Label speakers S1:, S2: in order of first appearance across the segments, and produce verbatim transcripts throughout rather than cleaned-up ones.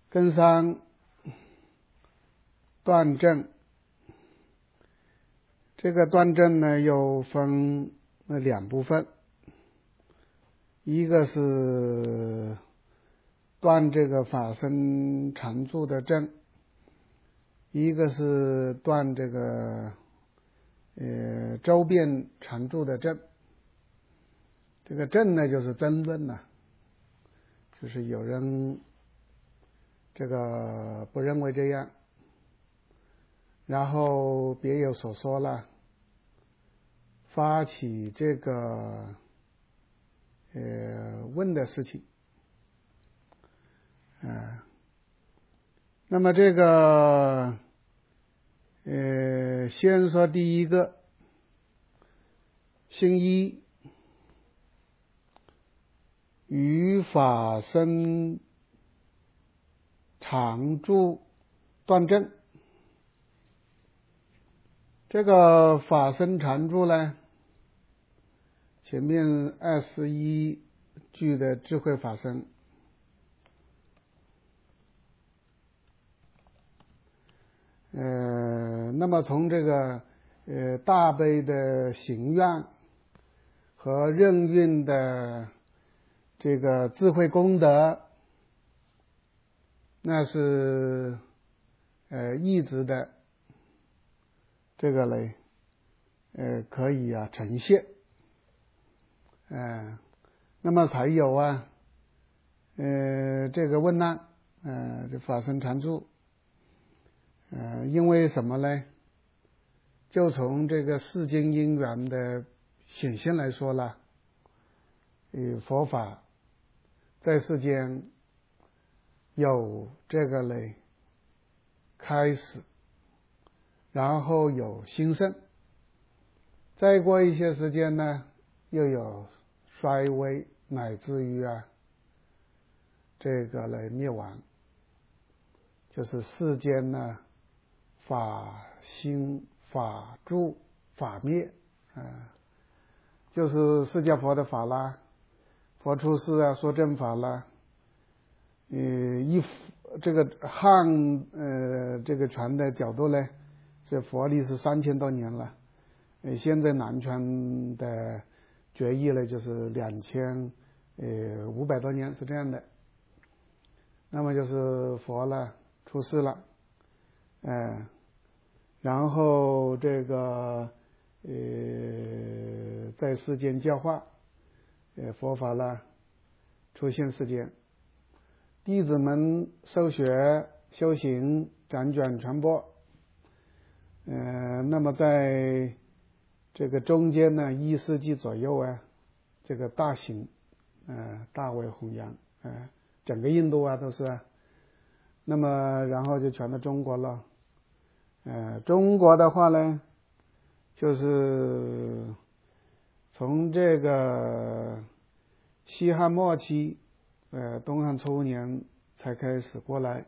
S1: 根伤断症，这个断症呢又分两部分，一个是断这个法身常住的症，一个是断这个呃周遍常住的症。这个症呢就是争论呐、啊，就是有人这个不认为这样，然后别有所说了，发起这个呃问的事情，啊、呃，那么这个呃先说第一个，心一于法身常住断症。这个法身常住呢，前面二十一句的智慧法身，呃，那么从这个呃大悲的行愿和任运的这个智慧功德，那是呃一直的这个嘞，呃可以啊呈现，呃，那么才有啊，呃这个问难，呃这法身常住，呃因为什么呢？就从这个世间因缘的显现来说了，呃佛法在世间有这个嘞开始，然后有兴盛，再过一些时间呢又有衰微，乃至于啊这个来灭亡，就是世间呢法兴法住法灭，啊、呃，就是释迦佛的法啦，佛出世啊说正法啦，呃一这个汉呃这个传的角度呢，这佛历是三千多年了，呃现在南传的决议呢就是两千呃五百多年是这样的。那么就是佛了出世了，呃然后这个呃在世间教化，呃佛法了出现世间，弟子们受学修行辗转传播，呃那么在这个中间呢一世纪左右啊，这个大行呃大为弘扬，呃整个印度啊都是啊，那么然后就传到中国了，呃中国的话呢就是从这个西汉末期呃东汉初年才开始过来，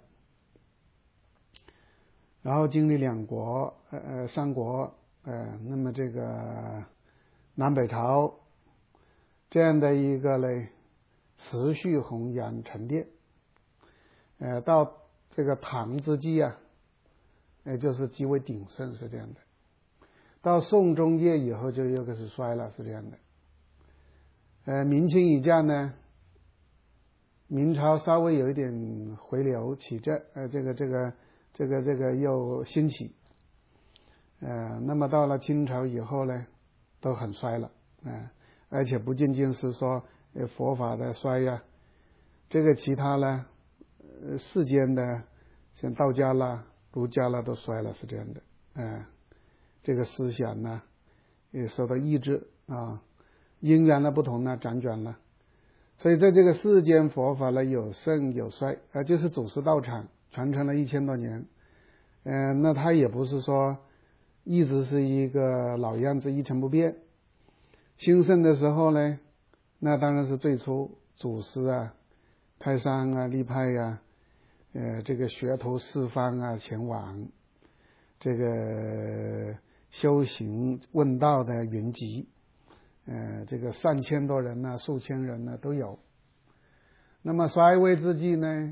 S1: 然后经历两国呃三国，呃那么这个南北朝这样的一个嘞持续弘扬沉淀，呃到这个唐之际啊，也就是极为鼎盛是这样的，到宋中叶以后就又开始衰了是这样的，呃明清以降呢，明朝稍微有一点回流起振，呃这个这个这个这个又兴起，呃那么到了清朝以后呢都很衰了，呃而且不仅仅是说呃佛法的衰呀、啊，这个其他呢呃世间的像道家啦儒家啦都衰了是这样的，呃这个思想呢也受到抑制啊，因缘的不同呢辗转了，所以在这个世间佛法呢有盛有衰，呃就是祖师道场传承了一千多年，嗯、呃、那它也不是说一直是一个老样子一成不变，兴盛的时候呢那当然是最初祖师啊开山啊立派呀、啊，呃这个学徒四方啊前往，这个修行问道的云集，呃这个上千多人呢、啊、数千人呢、啊、都有。那么衰微之际呢，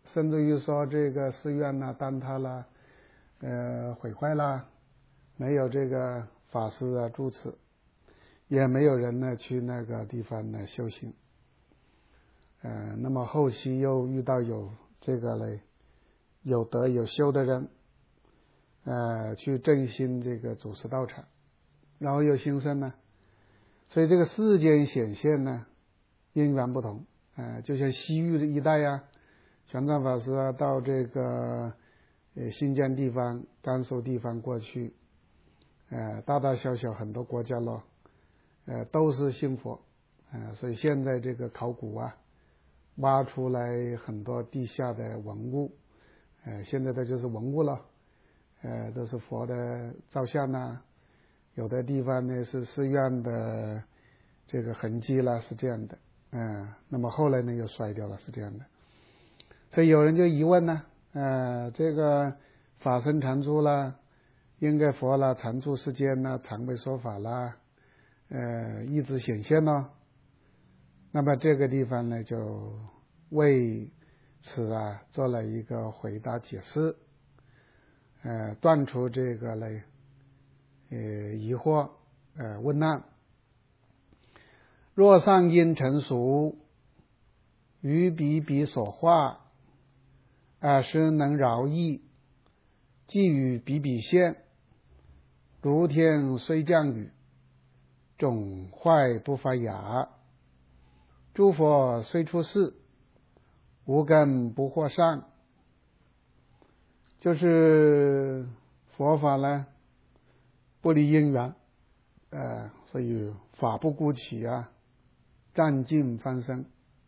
S1: 甚至于说这个寺院呢坍塌了，呃毁坏了，没有这个法师啊住持，也没有人呢去那个地方呢修行。呃，那么后期又遇到有这个嘞有德有修的人，呃，去振兴这个祖师道场，然后又兴盛呢。所以这个世间显现呢，因缘不同，呃，就像西域的一带呀、啊，玄奘法师啊，到这个呃新疆地方、甘肃地方过去，呃，大大小小很多国家咯，呃，都是信佛，呃，所以现在这个考古啊，挖出来很多地下的文物，呃，现在的就是文物了，呃，都是佛的造像呐。有的地方呢是寺院的这个痕迹啦，是这样的，嗯、呃，那么后来呢又衰掉了，是这样的。所以有人就疑问呢，呃，这个法身常住啦，应该佛啦常住世间啦，常为说法啦，呃，一直显现呢。那么这个地方呢，就为此啊做了一个回答解释，呃，断除这个嘞。呃，疑惑，呃，问难。若上因成熟，于彼彼所化，而实能饶益，即与彼彼现。如天虽降雨，种坏不发芽；诸佛虽出世，无根不获善。就是佛法呢，不离因缘，呃，所以法不孤起啊，占尽方生，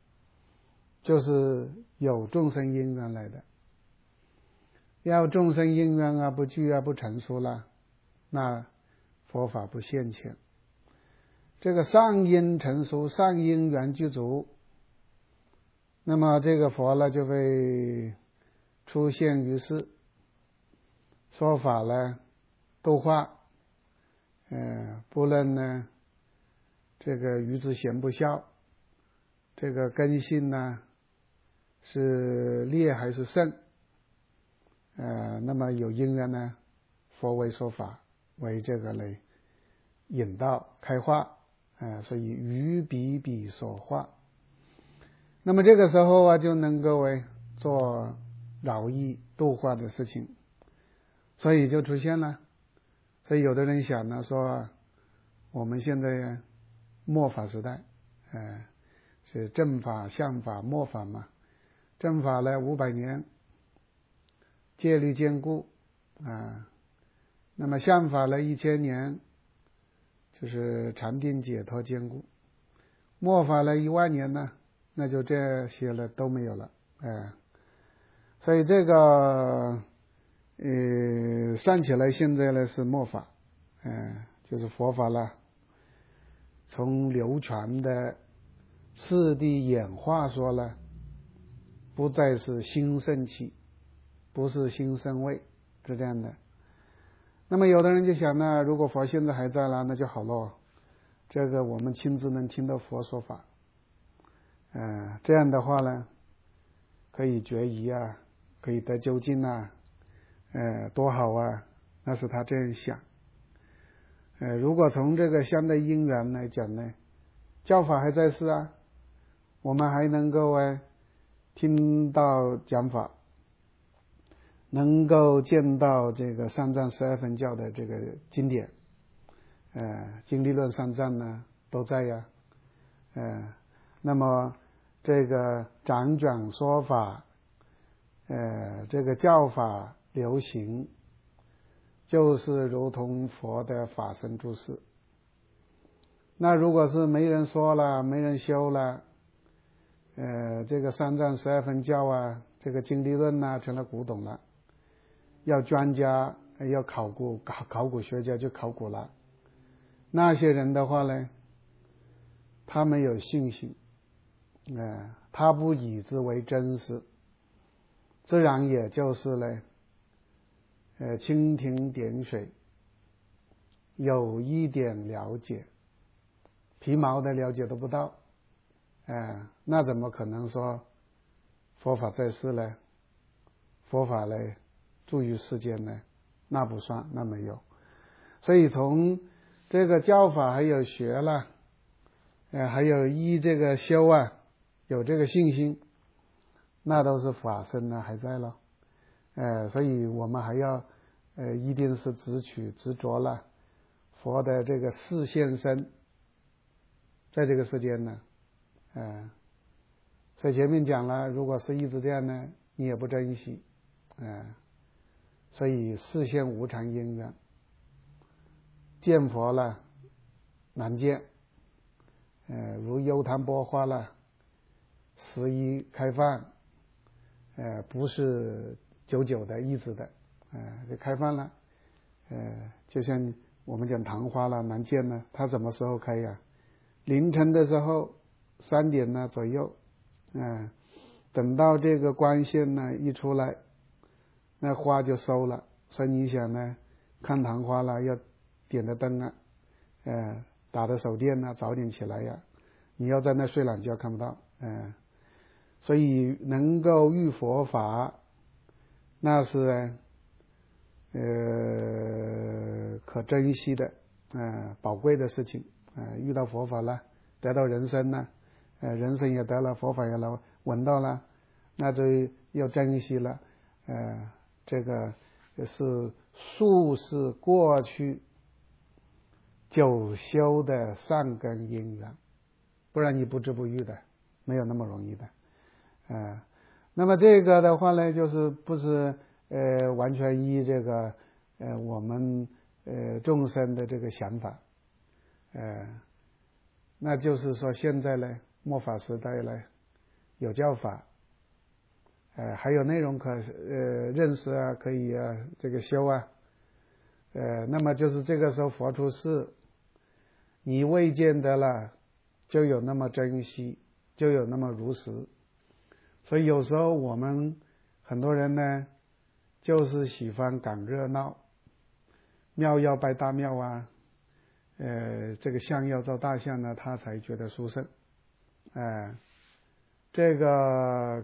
S1: 就是有众生因缘来的。要众生因缘啊不具啊不成熟了，那佛法不现前。这个上因成熟，上因缘具足，那么这个佛呢就会出现于世，说法呢度化。呃，不论呢，这个愚之贤不孝，这个根性呢是劣还是盛，呃，那么有因缘呢，佛为说法，为这个来引导开化，呃，所以于彼彼所化。那么这个时候啊，就能够为做饶益度化的事情，所以就出现了。所以有的人想呢，说我们现在末法时代，呃，是正法、相法、末法嘛。正法呢五百年，戒律坚固啊、呃，那么相法呢一千年，就是禅定解脱坚固。末法呢一万年呢，那就这些了都没有了，哎、呃，所以这个。呃，算起来现在呢是末法，呃，就是佛法了，从流传的次第演化说了，不再是兴盛期，不是兴盛位，是这样的。那么有的人就想呢，如果佛现在还在了，那就好了，这个我们亲自能听到佛说法，呃，这样的话呢，可以决疑啊，可以得究竟啊。呃，多好啊！那是他这样想。呃，如果从这个相对因缘来讲呢，教法还在世啊，我们还能够啊听到讲法，能够见到这个三藏十二分教的这个经典，呃，经理论三藏呢都在呀，呃，那么这个掌讲说法，呃，这个教法。流行就是如同佛的法身住世。那如果是没人说了，没人修了，呃，这个三藏十二分教啊，这个经理论呐、啊，成了古董了。要专家，要考古考考古学家就考古了。那些人的话呢，他没有信心，呃，他不以之为真实，自然也就是呢。呃，蜻蜓点水，有一点了解，皮毛的了解都不到，呃，那怎么可能说佛法在世呢？ 佛法来住于世间呢，那不算，那没有。所以从这个教法还有学了，呃，还有依这个修啊，有这个信心，那都是法身呢还在了，呃，所以我们还要呃一定是执取执着了佛的这个示现身，在这个世间呢，呃，所以前面讲了，如果是一直这样呢，你也不珍惜，呃，所以示现无常因缘，见佛了难见，呃，如幽昙钵花了，十一开放，呃，不是久久的一直的，呃，就开放了，呃，就像我们讲昙花了难见呢，它什么时候开呀？凌晨的时候三点呢左右，嗯、呃，等到这个光线呢一出来，那花就收了。所以你想呢，看昙花了要点着灯啊，呃，打着手电啊，早点起来呀。你要在那睡懒觉看不到，嗯、呃，所以能够遇佛法，那是呃可珍惜的，呃宝贵的事情，呃遇到佛法了，得到人生了，呃人生也得了，佛法也了闻到了，那就要珍惜了，呃这个是数世过去久修的善根因缘，不然你不知不遇的，没有那么容易的，呃那么这个的话呢，就是不是呃完全依这个呃我们呃众生的这个想法，呃那就是说现在呢末法时代呢有教法，呃还有内容可呃认识啊，可以啊这个修啊，呃那么就是这个时候佛出世，你未见得了就有那么珍惜，就有那么如实。所以有时候我们很多人呢就是喜欢赶热闹，庙要拜大庙啊，呃这个像要造大像呢，他才觉得殊胜，呃这个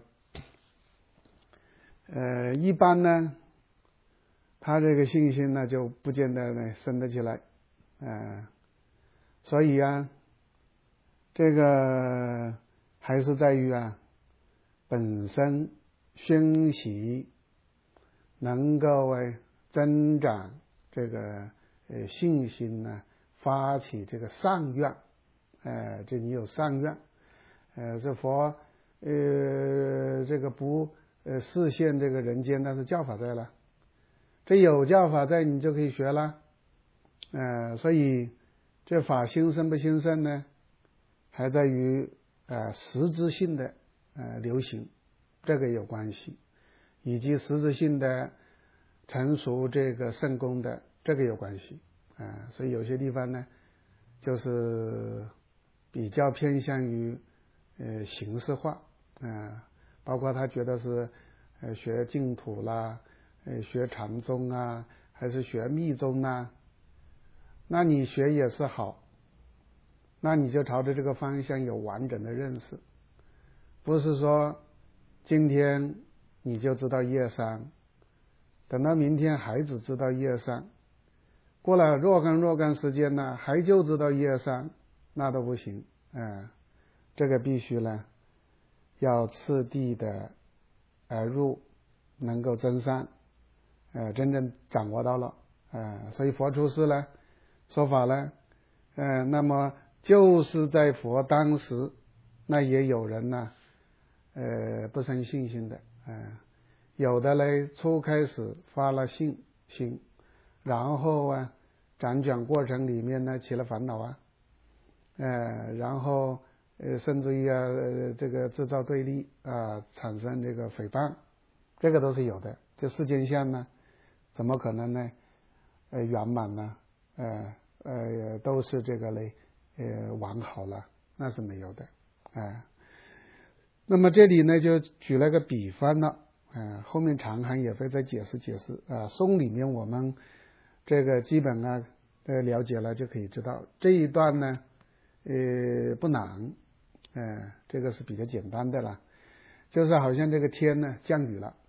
S1: 呃一般呢他这个信心呢就不见得呢升得起来，呃所以啊这个还是在于啊本身熏习能够增长这个呃信心呢，发起这个善愿，呃这你有善愿，呃这佛呃这个不呃示现这个人间，但是教法在了，这有教法在你就可以学了，呃所以这法兴盛不兴盛呢，还在于呃实质性的呃流行，这个有关系，以及实质性的成熟这个圣功的这个有关系，呃所以有些地方呢就是比较偏向于呃形式化，呃包括他觉得是呃学净土啦，呃学禅宗啊，还是学密宗啊，那你学也是好，那你就朝着这个方向有完整的认识，不是说今天你就知道业商，等到明天还只知道业商，过了若干若干时间呢还就知道业商，那都不行，呃、这个必须呢要次第的而入，能够增上，呃真正掌握到了，呃所以佛出世呢说法呢，呃那么就是在佛当时，那也有人呢呃不生信心的，呃有的嘞初开始发了信心，然后啊辗转过程里面呢起了烦恼啊，呃然后呃甚至于啊、呃、这个制造对立啊，产生这个诽谤，这个都是有的。这世间相呢怎么可能呢呃圆满呢，呃呃都是这个嘞呃完好了，那是没有的，呃那么这里呢就举了个比方了，呃后面长行也会再解释解释啊，颂里面我们这个基本啊呃了解了就可以知道，这一段呢呃不难，呃这个是比较简单的了，就是好像这个天呢降雨了，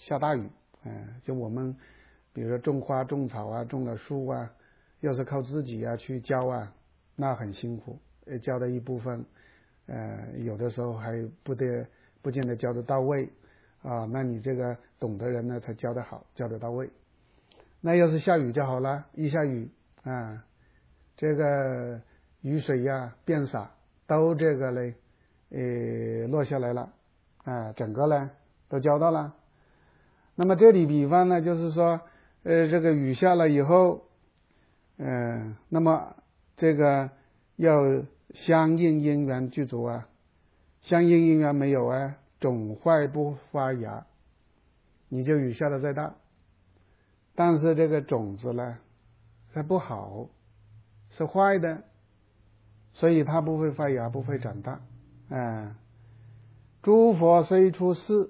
S1: 下大雨，嗯，就我们比如说种花种草啊，种了树啊，要是靠自己啊去浇啊，那很辛苦，浇的一部分，呃，有的时候还不得不见得浇得到位啊，那你这个懂的人呢才浇得好，浇得到位。那要是下雨就好了，一下雨啊，这个雨水呀变洒，都这个嘞，呃，落下来了，啊，整个呢都浇到了。那么这里比方呢，就是说，呃，这个雨下了以后，嗯、呃，那么这个要相应因缘具足啊，相应因缘没有啊，种坏不发芽，你就雨下的再大，但是这个种子呢，它不好，是坏的，所以它不会发芽，不会长大。啊，诸佛虽出世，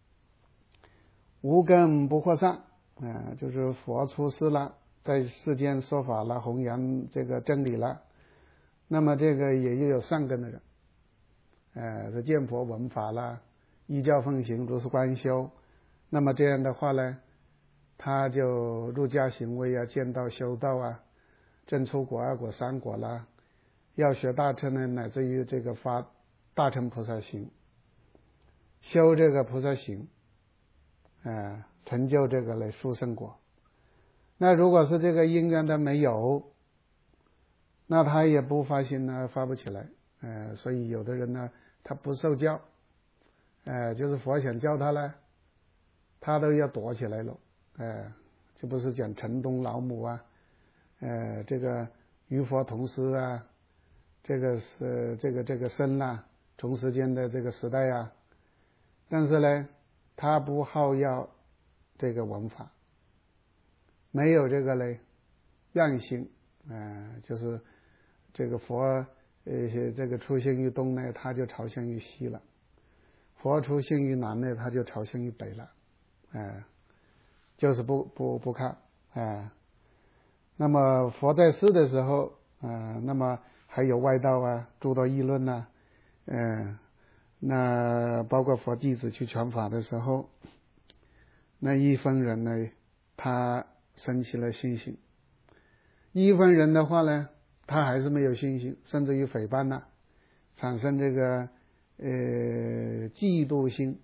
S1: 无根不获善。啊，就是佛出世了，在世间说法了，弘扬这个真理了，那么这个也有善根的人，呃，是见佛闻法了，依教奉行，如是观修，那么这样的话呢，他就入家行为啊，见道修道啊，证出果、二果、三果啦，要学大乘呢，乃至于这个发大乘菩萨行，修这个菩萨行，呃，成就这个来殊胜果。那如果是这个因缘的没有，那他也不发心呢，发不起来。呃，所以有的人呢，他不受教，呃，就是佛想教他呢，他都要躲起来了。呃，这不是讲城东老母啊，呃，这个与佛同师啊，这个是这个这个僧啊，同时间的这个时代啊，但是呢，他不好要这个闻法，没有这个嘞愿心，呃，就是这个佛呃这个出现于东呢，他就朝向于西了；佛出现于南呢，他就朝向于北了，呃，就是不不不看，呃。那么佛在世的时候，呃，那么还有外道啊，诸多议论呐，嗯，那包括佛弟子去传法的时候，那一分人呢，他生起了信心；一分人的话呢，他还是没有信心，甚至于诽谤呐，产生这个呃嫉妒心，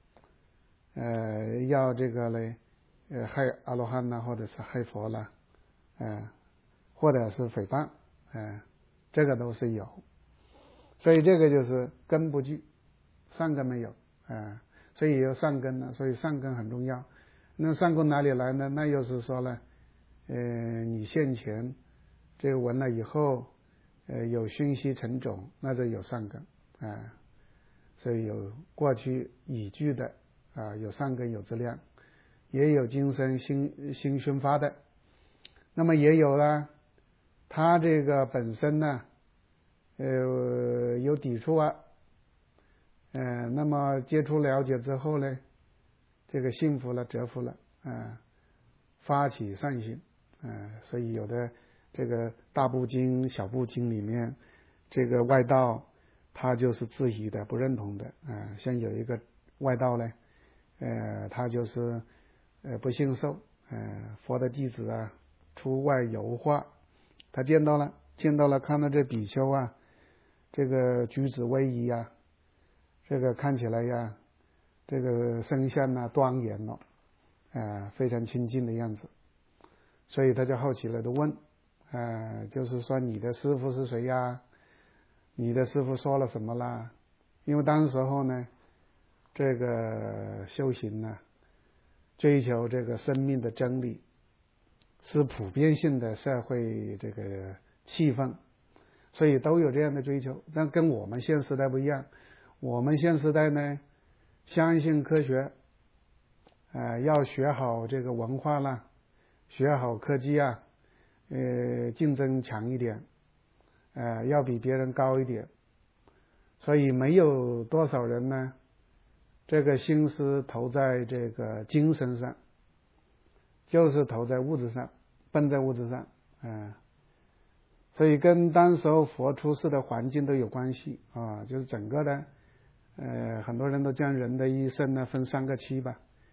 S1: 呃，要这个呢，呃，害阿罗汉呐，或者是害佛啦。呃，或者是诽谤，呃，这个都是有，所以这个就是根不具，善根没有，呃，所以有善根呢，所以善根很重要。那善根哪里来呢？那又是说呢，呃，你现前这个闻了以后，呃，有熏习成种，那就有善根，啊、呃，所以有过去已具的啊、呃，有善根有质量，也有今生新新熏发的。那么也有了，他这个本身呢，呃，有抵触啊，呃，那么接触了解之后呢，这个信服了、折服了，啊、呃，发起善心，啊、呃，所以有的这个大部经、小部经里面，这个外道他就是质疑的、不认同的，啊、呃，像有一个外道呢，呃，他就是呃不信受，呃，佛的弟子啊。出外游化，他见到了，见到了，看到这比丘啊，这个举止威仪啊，这个看起来呀，这个身相啊庄严了，呃，非常亲近的样子，所以他就好奇了，都问，呃，就是说你的师父是谁呀？你的师父说了什么啦？因为当时候呢，这个修行呢，追求这个生命的真理。是普遍性的社会这个气氛，所以都有这样的追求，但跟我们现时代不一样。我们现时代呢，相信科学，呃，要学好这个文化啦，学好科技啊，呃，竞争强一点，呃，要比别人高一点，所以没有多少人呢，这个心思投在这个精神上。就是投在物质上，奔在物质上，嗯、呃，所以跟当时候佛出世的环境都有关系啊，就是整个的，呃，很多人都将人的一生呢分三个期吧，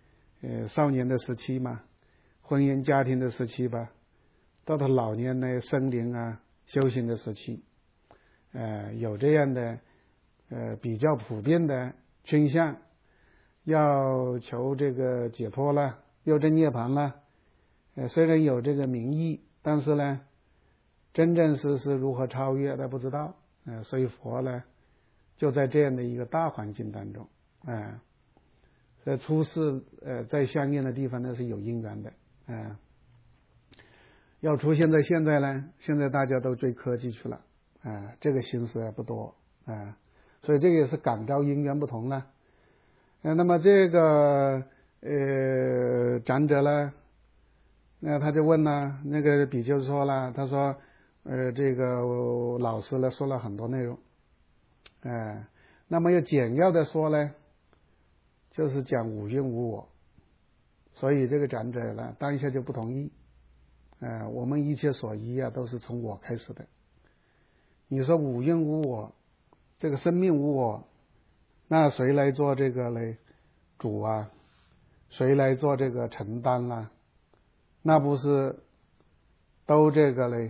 S1: 呃少年的时期嘛，婚姻家庭的时期吧，到他老年呢森林啊修行的时期，呃有这样的呃比较普遍的倾向，要求这个解脱了，要证涅槃了，呃虽然有这个名义，但是呢真正是是如何超越的不知道，呃所以佛呢就在这样的一个大环境当中，啊、呃，在出世呃在相应的地方呢是有因缘的，啊、呃，要出现在现在呢，现在大家都追科技去了，啊、呃，这个心思也不多，啊、呃，所以这个也是感召因缘不同了，呃，那么这个呃长者呢，那他就问了，那个比丘说了，他说，呃，这个老师呢说了很多内容。呃，那么要简要的说呢，就是讲五蕴无我，所以这个长者呢当下就不同意，呃，我们一切所依啊都是从我开始的，你说五蕴无我，这个生命无我，那谁来做这个嘞主啊？谁来做这个承担啊？那不是都这个嘞，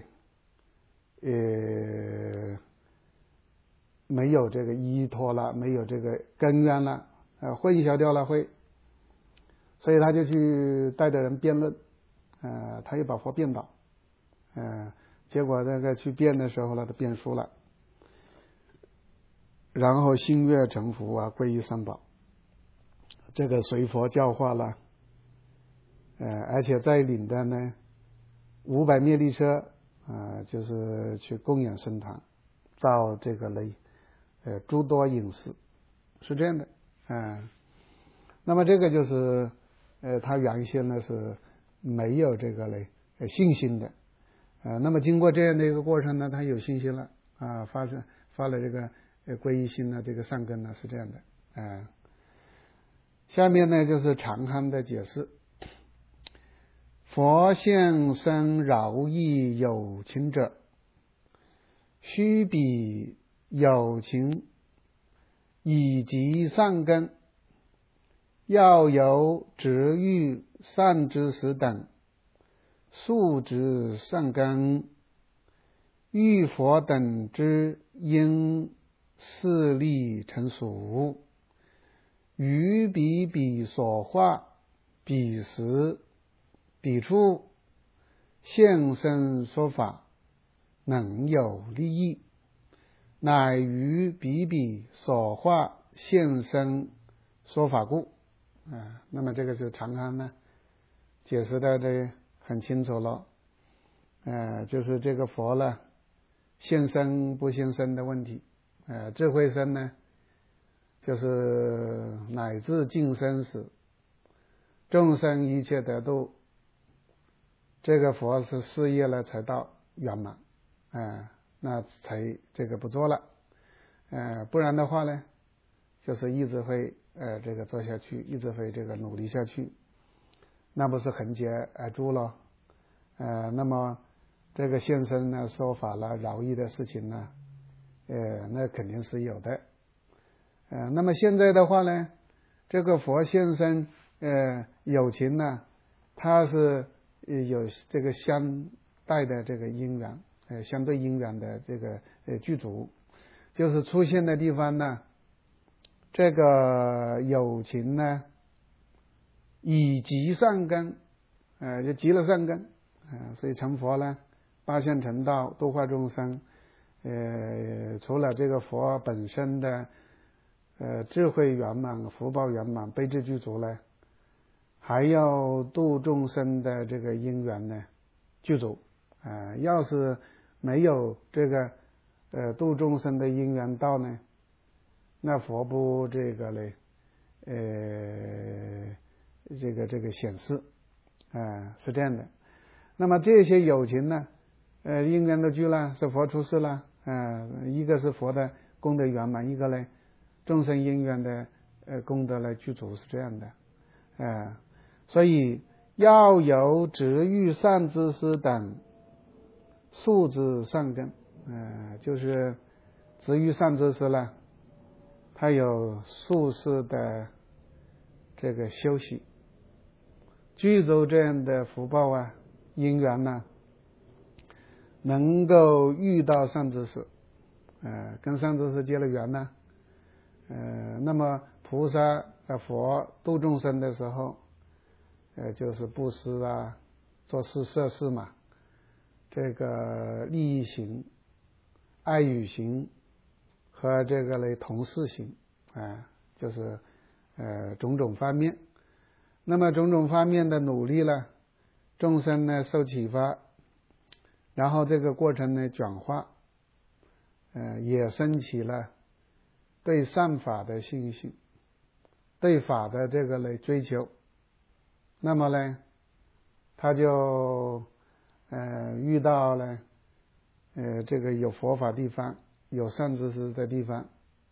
S1: 呃。没有这个依托了，没有这个根源了，呃，混淆掉了会，所以他就去带着人辩论，呃，他又把佛辩倒，呃，结果那个去辩的时候呢，他辩输了，然后心悦诚服啊，皈依三宝，这个随佛教化了，呃，而且在领的呢五百灭力车啊、呃，就是去供养僧堂，造这个类。呃，诸多隐士是这样的，啊、呃，那么这个就是，呃，他原先呢是没有这个嘞、呃、信心的，呃，那么经过这样的一个过程呢，他有信心了，啊、呃，发生发了这个呃皈依心呢，这个善根呢是这样的，啊、呃，下面呢就是长行的解释，佛现身饶益有情者，须比有情以及善根，要有执欲善知识等，速知善根，欲佛等之因势力成熟，于彼彼所化彼时彼处现身说法，能有利益，乃于彼彼所化现身说法故，啊，那么这个是长行呢解释的这很清楚了，呃，就是这个佛呢现身不现身的问题，呃，智慧身呢就是乃至尽生死众生一切得度，这个佛是事业了才到圆满，呃那才这个不做了，呃，不然的话呢，就是一直会呃这个做下去，一直会这个努力下去，那不是横劫而住了，呃，那么这个现身呢说法了饶益的事情呢，呃，那肯定是有的，呃，那么现在的话呢，这个佛现身呃有情呢，它是有这个相带的这个因缘。呃，相对因缘的这个呃具足，就是出现的地方呢，这个有情呢，以及善根，呃，就集了善根，呃，所以成佛呢，八相成道，度化众生，呃，除了这个佛本身的呃智慧圆满、福报圆满、悲智具足呢，还要度众生的这个因缘呢具足，啊、呃，要是没有这个呃度众生的因缘道呢，那佛不这个嘞，呃，这个这个显示，啊、呃，是这样的。那么这些有情呢，呃，因缘都具了，是佛出世了，啊、呃，一个是佛的功德圆满，一个呢众生因缘的呃功德来具足，是这样的，啊、呃，所以要有执欲善知识等。素知善根，呃，就是执欲善知识呢，它有素世的这个修习， 具足这样的福报啊因缘呢，能够遇到善知识，呃，跟善知识结了缘呢，呃，那么菩萨、呃、佛度众生的时候，呃，就是布施啊，做事摄事嘛，这个利益行、爱语行和这个类同事行啊、呃，就是呃种种方面。那么种种方面的努力呢，众生呢受启发，然后这个过程呢转化，呃，也升起了对善法的信心，对法的这个来追求。那么呢，他就呃遇到了呃这个有佛法地方，有善知识的地方，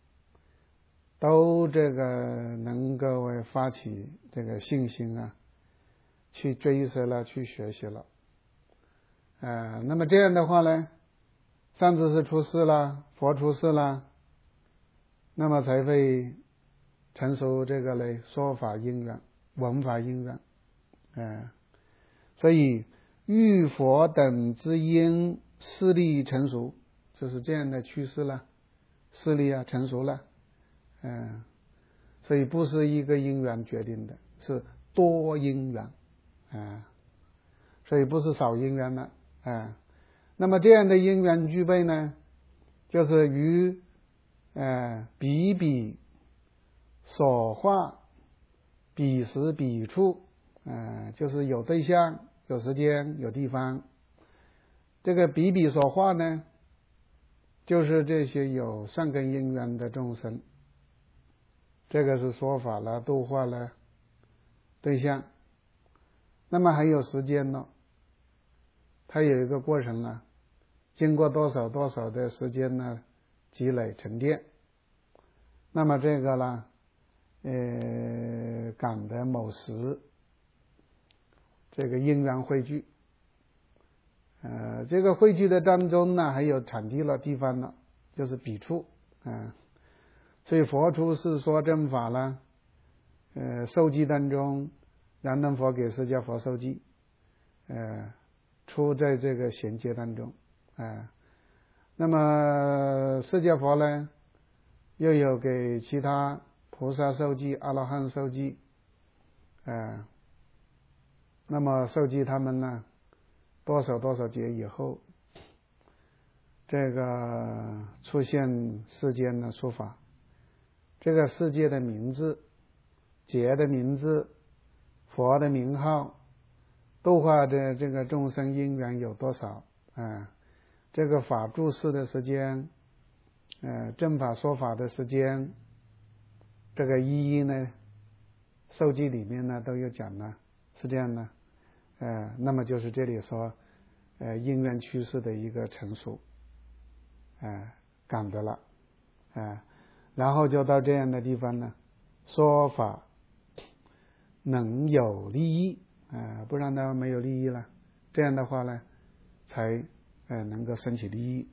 S1: 都这个能够发起这个信心啊，去追随了，去学习了。呃，那么这样的话呢，善知识出世了，佛出世了，那么才会成熟这个嘞说法因缘、闻法因缘。呃，所以遇佛等之因势力成熟，就是这样的趋势了，势力啊成熟了。嗯、呃，所以不是一个因缘决定的，是多因缘。啊、呃，所以不是少因缘了。啊、呃，那么这样的因缘具备呢，就是于呃彼彼所化，彼时彼处，呃，就是有对象、有时间、有地方。这个彼彼所化呢，就是这些有善根因缘的众生，这个是说法了、度化了对象。那么还有时间呢，它有一个过程了，经过多少多少的时间呢积累沉淀，那么这个呢呃赶的某时这个因缘汇聚，呃这个汇聚的当中呢还有产地了地方了，就是彼处啊、呃，所以佛出世说正法了，呃受记当中燃灯佛给释迦佛受记，呃出在这个衔接当中啊、呃，那么释迦佛呢又有给其他菩萨受记、阿罗汉受记，呃那么受记他们呢多少多少劫以后，这个出现世间的说法，这个世界的名字、劫的名字、佛的名号、度化的这个众生因缘有多少啊、呃？这个法住世的时间，呃，正法说法的时间，这个一一呢，受记里面呢都有讲了，是这样的。呃，那么就是这里说，呃，因缘趋势的一个成熟，呃，感得了，呃，然后就到这样的地方呢，说法能有利益，呃，不然呢没有利益了，这样的话呢，才呃能够升起利益。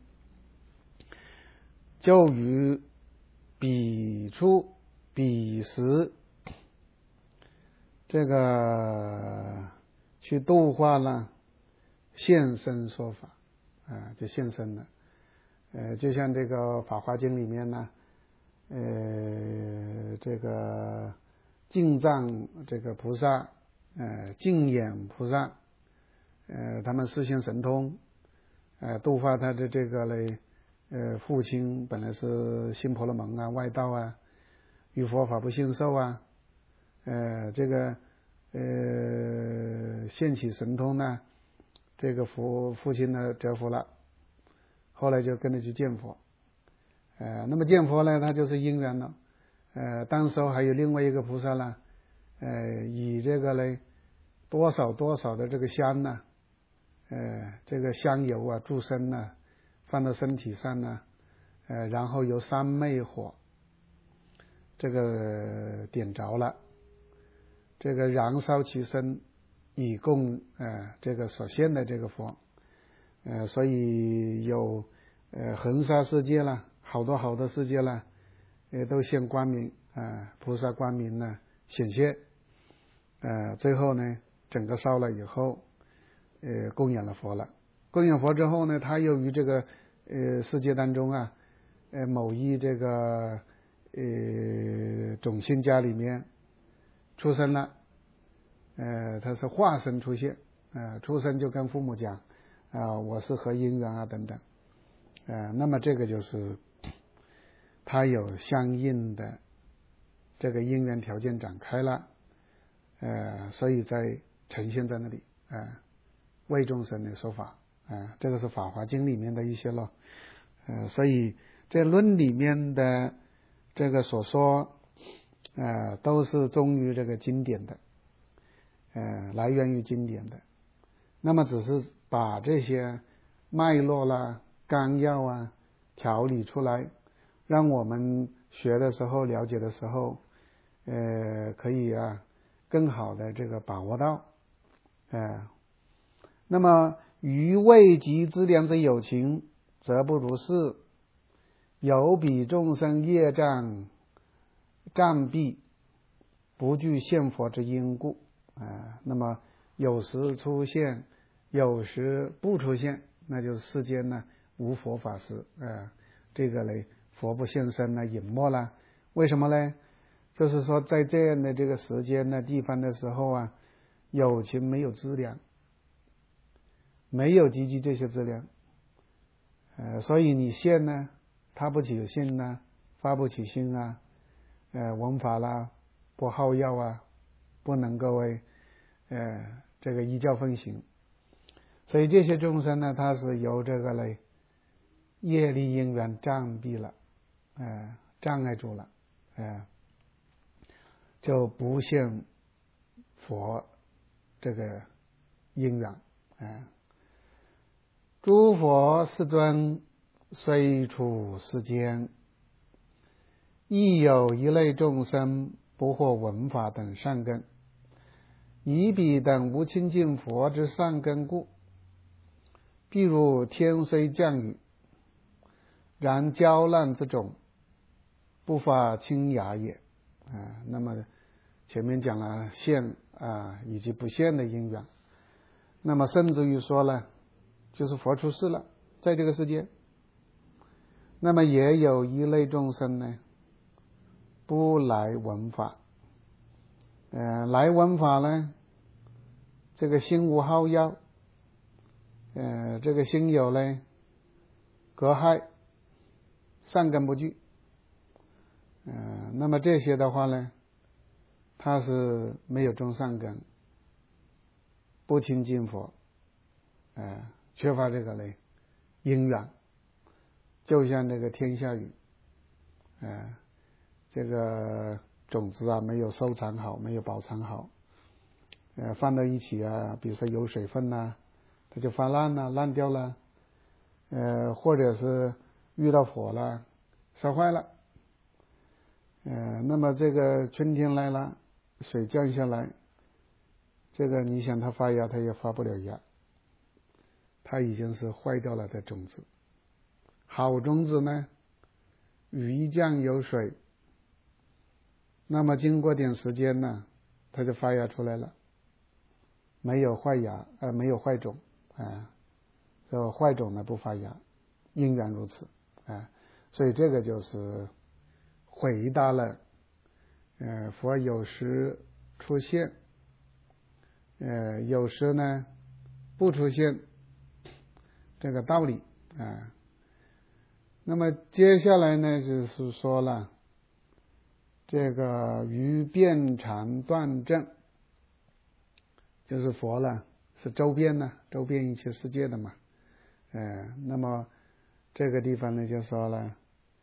S1: 就于彼处彼时，这个去度化了，现身说法啊、呃，就现身了。呃，就像这个《法华经》里面呢，呃，这个净藏这个菩萨，呃，净眼菩萨，呃，他们示现神通，呃，度化他的这个嘞，呃，父亲本来是新婆罗门啊，外道啊，与佛法不信受啊，呃，这个呃现起神通呢，这个佛父亲呢折服了，后来就跟着去见佛，呃，那么见佛呢，他就是因缘了，呃，当时候还有另外一个菩萨呢，呃，以这个嘞多少多少的这个香呢，呃，这个香油啊，注身呢，放到身体上呢，呃，然后由三昧火这个点着了，这个燃烧其身，以供呃这个所现的这个佛，呃，所以有呃恒沙世界啦，好多好多世界啦，也都现光明啊、呃，菩萨光明呢显现，呃，最后呢， 整个烧了以后，呃，供养了佛了。供养佛之后呢，他又于这个呃世界当中啊，呃某一这个呃种姓家里面出生了，呃，他是化身出现，呃，出生就跟父母讲啊、呃，我是何因缘啊等等，呃，那么这个就是他有相应的这个因缘条件展开了，呃，所以在呈现在那里，呃，为众生的说法，呃，这个是《法华经》里面的一些了，呃，所以这论里面的这个所说，呃，都是忠于这个经典的，呃，来源于经典的，那么只是把这些脉络啦、纲要啊调理出来，让我们学的时候、了解的时候，呃，可以啊更好的这个把握到，呃，那么于未及资粮之有情，则不如是。有彼众生业障障蔽，不具现佛之因故，啊、呃，那么有时出现，有时不出现，那就是世间呢无佛法时，啊、呃，这个嘞佛不现身呢，隐没了。为什么呢？就是说在这样的这个时间呢地方的时候啊，有情没有资粮，没有积集这些资粮，呃，所以你现呢，他不起信呢，发不起心啊，呃，闻法啦，不好药啊，不能够为呃这个依教奉行，所以这些众生呢，他是由这个嘞业力因缘障蔽了，呃，障碍住了，呃，就不现佛这个因缘，呃，诸佛世尊虽处世间，亦有一类众生不获闻法等善根，以彼等无亲近佛之善根故，譬如天虽降雨，然焦烂之种不发清雅也。啊，那么前面讲了现啊以及不现的因缘，那么甚至于说了，就是佛出世了，在这个世界，那么也有一类众生呢，不来闻法，呃，来闻法呢，这个心无好药，呃，这个心有呢隔害，善根不具，呃，那么这些的话呢，他是没有种善根，不亲近佛，呃，缺乏这个嘞因缘，就像这个天下雨，呃，这个种子啊没有收藏好，没有保存好，呃，放到一起啊，比如说有水分呐，它就发烂了，烂掉了，呃，或者是遇到火了，烧坏了，呃，那么这个春天来了，水降下来，这个你想它发芽，它也发不了芽，它已经是坏掉了的种子。好种子呢，雨一降有水，那么经过点时间呢，它就发芽出来了，没有坏芽，呃，没有坏种，啊，这个坏种呢不发芽，因缘如此，啊，所以这个就是回答了，呃，佛有时出现，呃，有时呢不出现这个道理，啊。那么接下来呢，就是说了这个于遍常断正，就是佛了，是周边呢，周边一切世界的嘛，呃，那么这个地方呢就说了，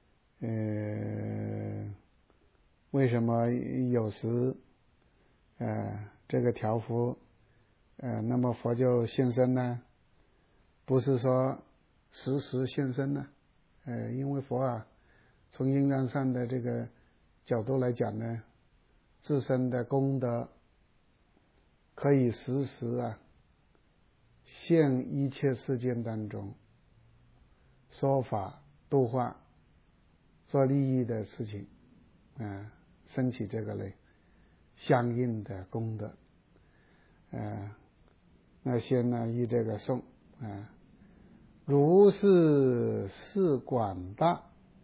S1: 呃，为什么有时呃这个调伏，呃，那么佛就现身呢？不是说时时现身呢？呃，因为佛啊，从因缘上的这个角度来讲呢，自身的功德可以时时啊现一切世间当中说法度化做利益的事情，啊、呃，升起这个类相应的功德， 呃，那先呢以这个颂啊、呃，如是事广大，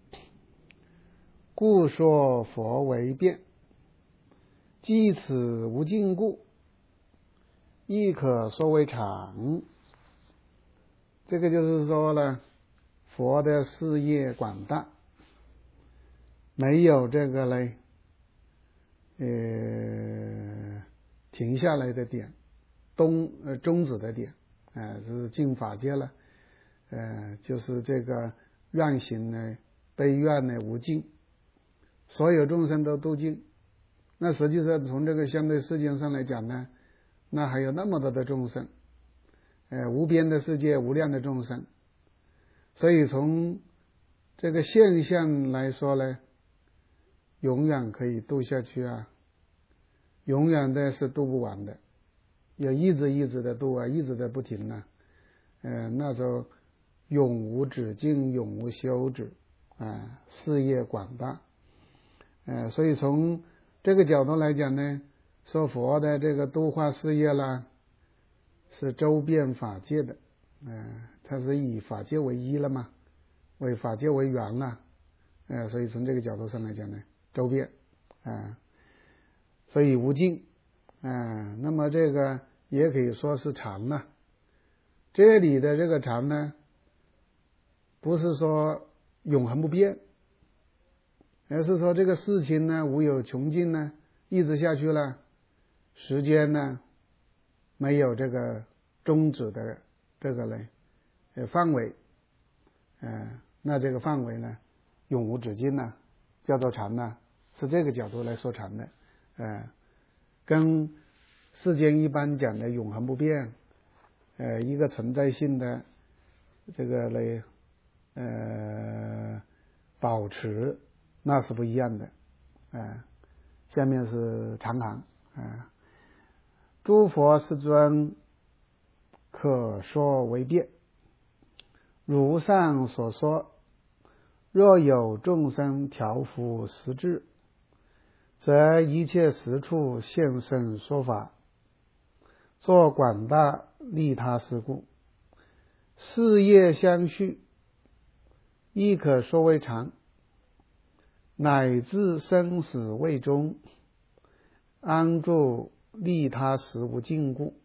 S1: 故说佛为辩，即此无尽故，亦可说为常。这个就是说呢，佛的事业广大，没有这个嘞，呃，停下来的点，终呃终止的点，呃，是尽法界了，呃，就是这个愿行呢，悲愿呢无尽，所有众生都度尽。那实际上从这个相对世界上来讲呢，那还有那么多的众生，呃，无边的世界，无量的众生，所以从这个现象来说呢，永远可以度下去啊，永远的是度不完的，要一直一直的度啊，一直的不停啊，呃，那就永无止境，永无休止啊、呃，事业广大，呃，所以从这个角度来讲呢，说佛的这个度化事业啦，是周遍法界的，呃，它是以法界为一了嘛，为法界为缘了，呃，所以从这个角度上来讲呢，周遍啊、呃，所以无尽啊、呃，那么这个也可以说是常了。这里的这个常呢，不是说永恒不变，而是说这个事情呢无有穷尽呢，一直下去了，时间呢没有这个终止的这个呢呃范围，呃，那这个范围呢永无止境呢，叫做常呢，是这个角度来说常的，呃，跟世间一般讲的永恒不变，呃，一个存在性的这个嘞呃保持，那是不一样的，呃，下面是长行啊、呃，诸佛世尊可说为辩，如上所说，若有众生调伏实质，则一切时处现身说法，作广大利他事故，事业相续，亦可说为常，乃至生死未终，安住利他时无尽故。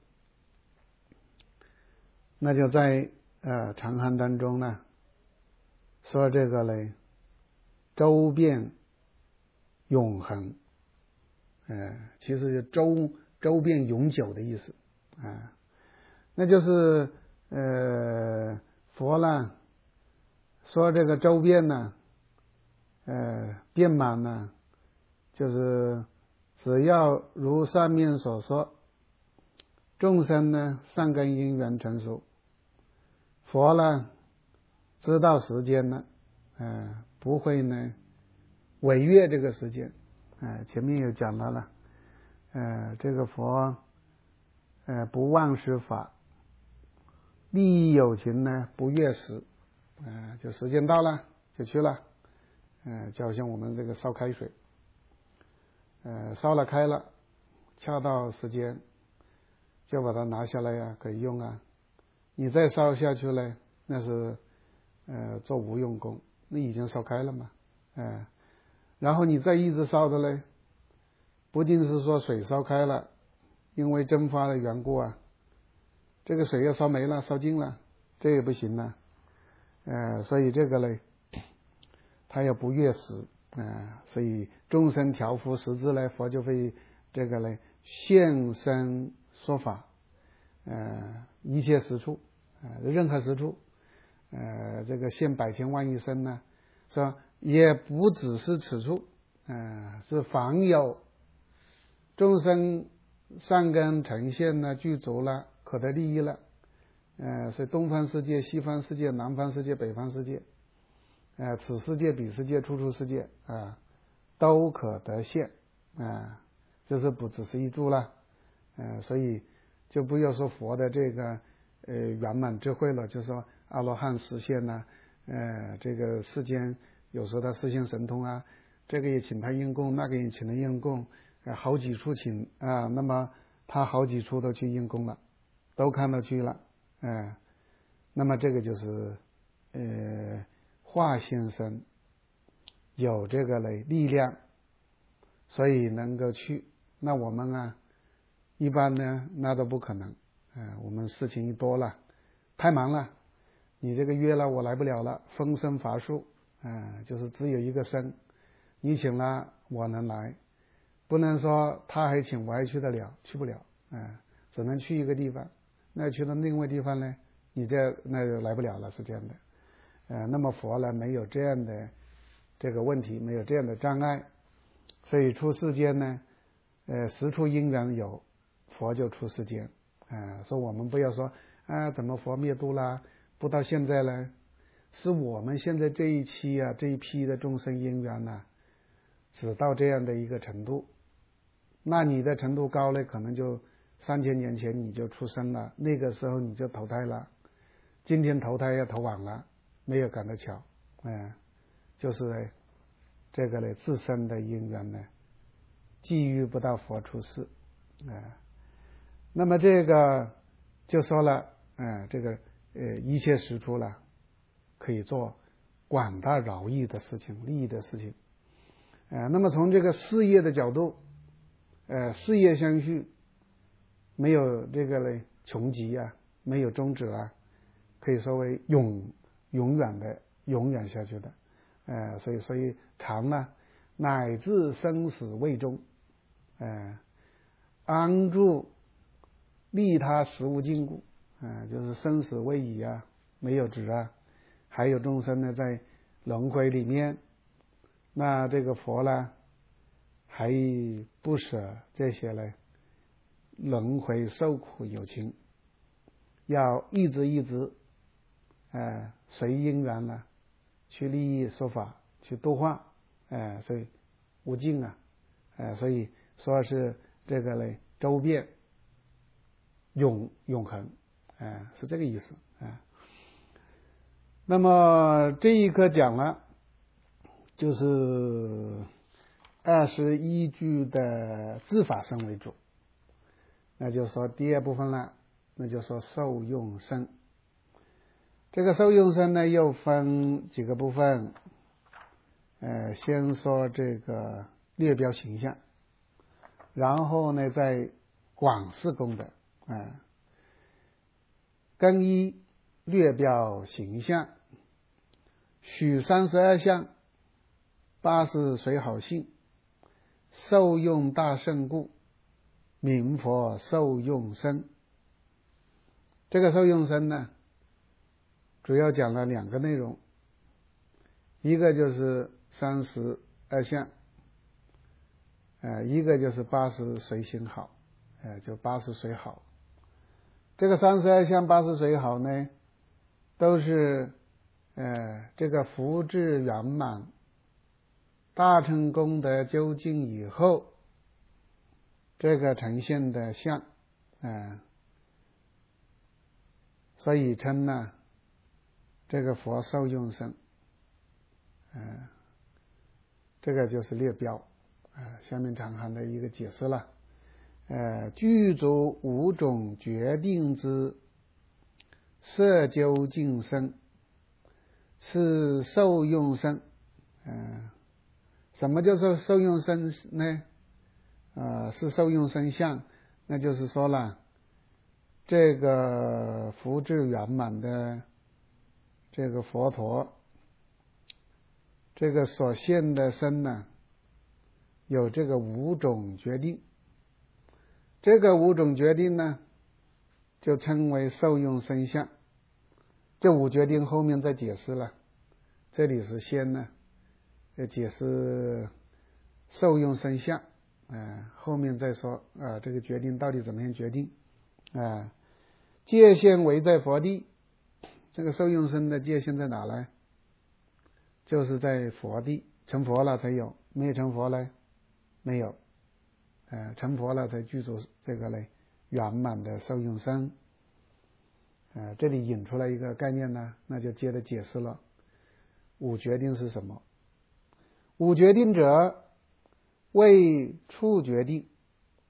S1: 那就在呃长行当中呢，说这个嘞，周遍永恒，呃，其实就周周遍永久的意思啊、呃，那就是呃佛呢说这个周遍呢，呃遍满呢，就是只要如上面所说，众生呢善根因缘成熟，佛呢知道时间呢，呃不会呢违越这个时间，呃前面有讲到了，呃这个佛呃不忘失法，利益有情呢不越时，呃就时间到了就去了，呃就好像我们这个烧开水，呃烧了开了，恰到时间就把它拿下来呀、啊，可以用啊。你再烧下去呢，那是呃做无用功，那已经烧开了嘛，呃，然后你再一直烧的呢，不仅是说水烧开了，因为蒸发的缘故啊，这个水要烧没了，烧尽了，这也不行了，呃，所以这个呢，它要不越时，呃，所以众生调伏实质呢，佛就会这个呢现身说法，呃，一切时处，呃，任何时处，呃，这个现百千万亿身呢，是吧？也不只是此处，呃，是凡有众生善根呈现了，具足了，可得利益了，呃，是东方世界、西方世界、南方世界、北方世界，呃，此世界、彼世界、处处世界啊、呃，都可得现啊、呃，这是不只是一住了，呃，所以就不要说佛的这个呃圆满智慧了，就说阿罗汉实现呢，呃，这个世间有时候他实现神通啊，这个也请他应供，那个也请他应供，呃，好几处请啊、呃，那么他好几处都去用功了，都看到去了，哎，那么这个就是呃化现身有这个嘞力量，所以能够去。那我们啊一般呢那都不可能，呃我们事情一多了，太忙了，你这个约了我来不了了，分身乏术，呃就是只有一个身，你请了我能来，不能说他还请我还去得了，去不了，呃只能去一个地方，那去到另外地方呢，你这那就来不了了，是这样的。呃那么佛呢没有这样的这个问题，没有这样的障碍，所以出世间呢呃实处因缘有，佛就出世间，呃说我们不要说啊怎么佛灭度啦，不到现在呢，是我们现在这一期啊这一批的众生因缘呢、啊、只到这样的一个程度，那你的程度高了，可能就三千年前你就出生了，那个时候你就投胎了，今天投胎要投晚了，没有赶得巧，呃就是这个呢自身的因缘呢际遇不到佛出世，呃那么这个就说了，呃这个呃一切时处了可以做广大饶益的事情，利益的事情，呃那么从这个事业的角度，呃事业相续，没有这个呢穷极啊，没有终止啊，可以说为永永远的永远下去的，呃所以所以常呢乃至生死未终，呃安住利他实无禁锢，呃就是生死未已啊，没有止啊，还有众生呢在轮回里面，那这个佛呢还不舍这些呢轮回受苦有情，要一直一直呃随因缘呢去利益说法，去度化，呃所以无尽啊，呃所以说是这个呢周遍永永恒，呃是这个意思，呃那么这一课讲了就是二十一句的自法身为主，那就说第二部分了，那就说受用身。这个受用身呢又分几个部分，呃先说这个略表形象，然后呢再广示功德，呃更一略表形象，许三十二相，八十随好性，受用大圣故，名佛受用身。这个受用身呢主要讲了两个内容，一个就是三十二相，呃一个就是八十随行好，呃就八十随好。这个三十二相八十随好呢都是呃这个福智圆满大乘功德究竟以后这个呈现的相，呃所以称呢这个佛受用身，呃这个就是略标，呃下面长行的一个解释了，呃具足五种决定之摄究竟身，是受用身。呃什么叫做受用身呢？呃是受用身相，那就是说了这个福智圆满的这个佛陀，这个所现的身呢有这个五种决定，这个五种决定呢就称为受用身相。这五决定后面再解释了，这里是先呢解释受用身相，呃后面再说啊这个决定到底怎么样决定，啊界限为在佛地，这个受用身的界限在哪呢？就是在佛地，成佛了才有，没有成佛呢没有，呃成佛了才具足这个呢圆满的受用身。呃这里引出来一个概念呢，那就接着解释了五决定是什么。五决定者为处决定，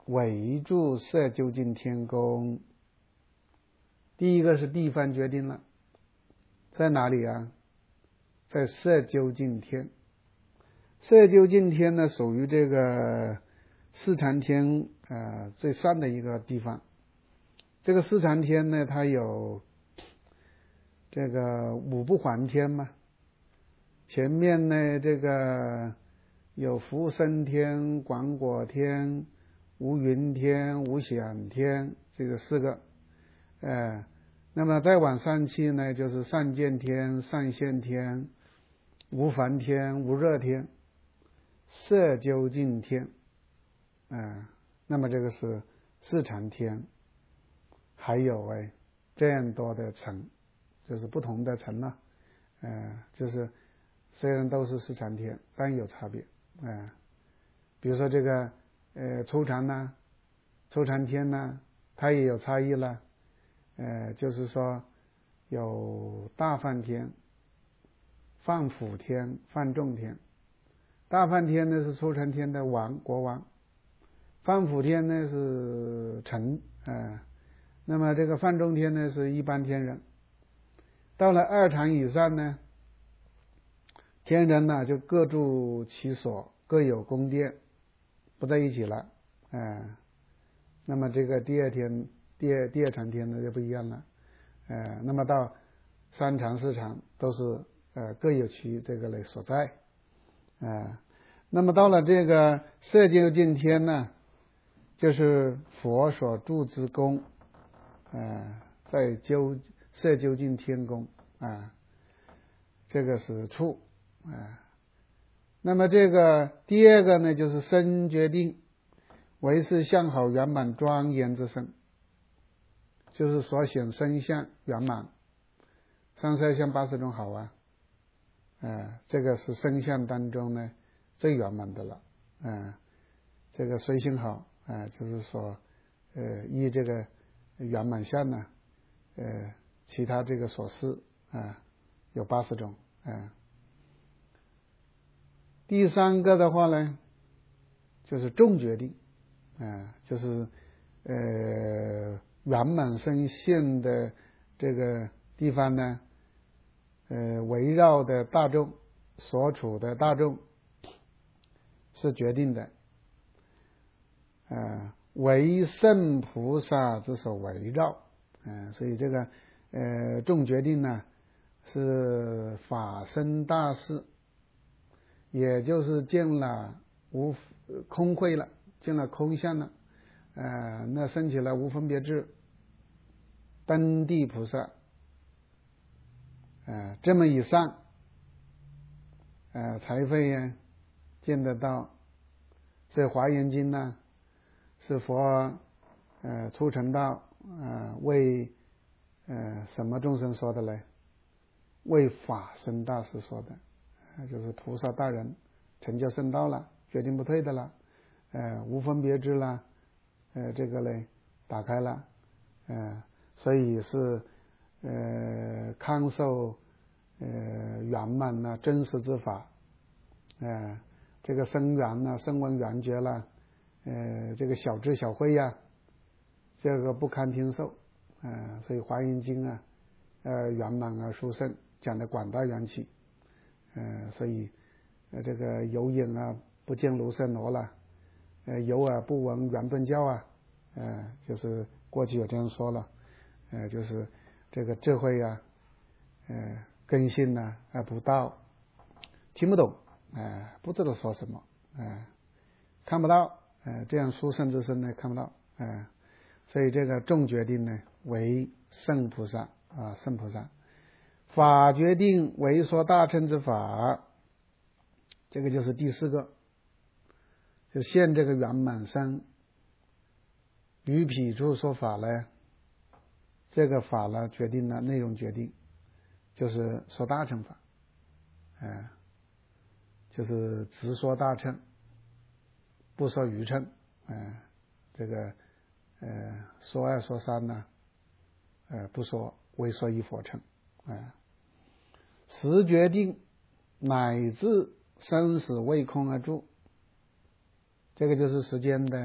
S1: 围住色究竟天宫。第一个是地方决定了，在哪里啊？在色究竟天。色究竟天呢，属于这个四禅天呃最上的一个地方。这个四禅天呢，它有这个五不还天嘛，前面呢这个有福生天、广果天、无云天、无想天，这个四个，呃，那么再往上去呢，就是上见天、上现天、无烦天、无热天、色究竟天，呃，那么这个是四禅天，还有哎这样多的层，就是不同的层了，呃，就是虽然都是四禅天，但有差别。呃，比如说这个呃初禅呢，初禅天呢，它也有差异了。呃，就是说有大梵天、梵辅天、梵众天。大梵天呢是初禅天的王国王，梵辅天呢是臣，呃，那么这个梵众天呢是一般天人。到了二禅以上呢，天人呢就各住其所，各有宫殿，不在一起了，呃，那么这个第二天第二第二禅天呢就不一样了，呃，那么到三禅四禅都是呃各有其这个类所在，呃，那么到了这个色究竟天呢，就是佛所住之宫，呃，在究色究竟天宫啊，呃，这个是处。啊，那么这个第二个呢，就是身决定为是相好圆满庄严之身，就是所显身相圆满，三十二相八十种好啊，呃，这个是身相当中呢最圆满的了，呃，这个随行好，呃，就是说呃依这个圆满相呢，呃，其他这个所示啊，呃，有八十种，呃第三个的话呢，就是众决定，呃、就是呃圆满身性的这个地方呢，呃围绕的大众，所处的大众是决定的，呃为圣菩萨之所围绕，呃所以这个呃众决定呢是法身大事。也就是见了无空慧了，见了空相了，呃，那升起了无分别智，登地菩萨，呃，这么以上，呃，才会见得到。所以《华严经》呢，是佛呃出成道，呃为呃什么众生说的呢？为法身大士说的。就是菩萨大人成就圣道了，决定不退的了，呃，无分别知了，呃，这个呢打开了，呃，所以是呃康受呃圆满呐真实之法，呃，这个声缘呐声闻缘觉了，呃，这个小智小慧呀，这个不堪听受，呃，所以华严经啊，呃圆满啊殊胜，讲的广大缘起。呃，所以呃这个有影啊不见卢舍罗了，呃有耳不闻圆顿教啊，呃就是过去有这样说了，呃就是这个智慧啊，呃根性呢啊不到，听不懂，呃不知道说什么，呃看不到，呃这样殊胜之身呢看不到，呃所以这个众决定呢为圣菩萨啊圣菩萨。法决定为说大乘之法，这个就是第四个，就现这个圆满身于彼处说法呢，这个法呢决定了内容决定，就是说大乘法，呃、就是直说大乘，不说余乘，呃、这个呃说二说三呢，呃不说，唯说一佛乘，呃时决定乃至生死未空而住，这个就是时间的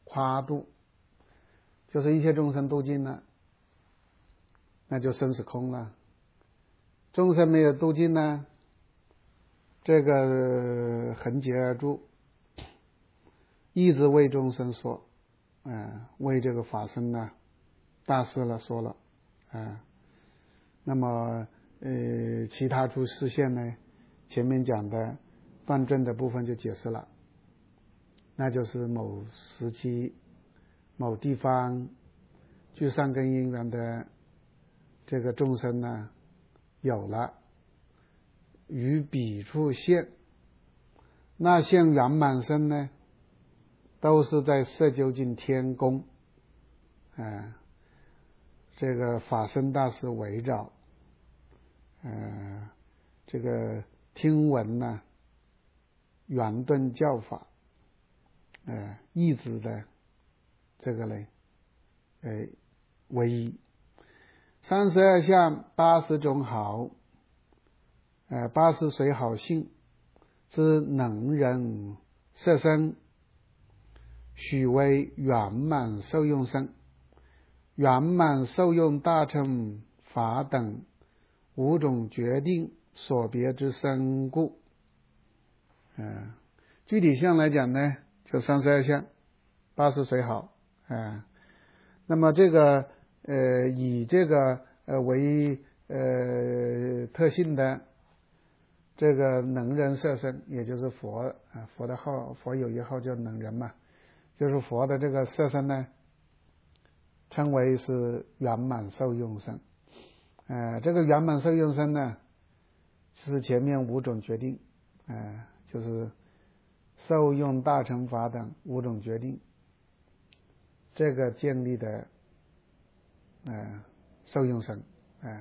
S1: 夸度，就是一切众生度尽了，那就生死空了。众生没有度尽呢，这个恒劫而住，一直为众生说，嗯、呃，为这个法身呢大师了说了，啊、呃，那么呃其他诸示现呢，前面讲的断证的部分就解释了，那就是某时期某地方具善根因缘的这个众生呢有了，于彼处现，那现圆满身呢都是在色究竟天宫，呃这个法身大师围绕，呃这个听闻呢圆顿教法，呃一直的这个呢呃唯一。三十二相八十种好，呃八十随好性之能人色身，许为圆满受用身。圆满受用大乘法等五种决定所别之身故。呃具体相来讲呢，就三十二相八十随好，呃那么这个呃以这个呃为呃特性的这个能人色身，也就是佛啊、呃、佛的号，佛有一号叫能人嘛，就是佛的这个色身呢称为是圆满受用身。呃这个圆满受用身呢是前面五种决定，呃就是受用大乘法等五种决定这个建立的呃受用身。呃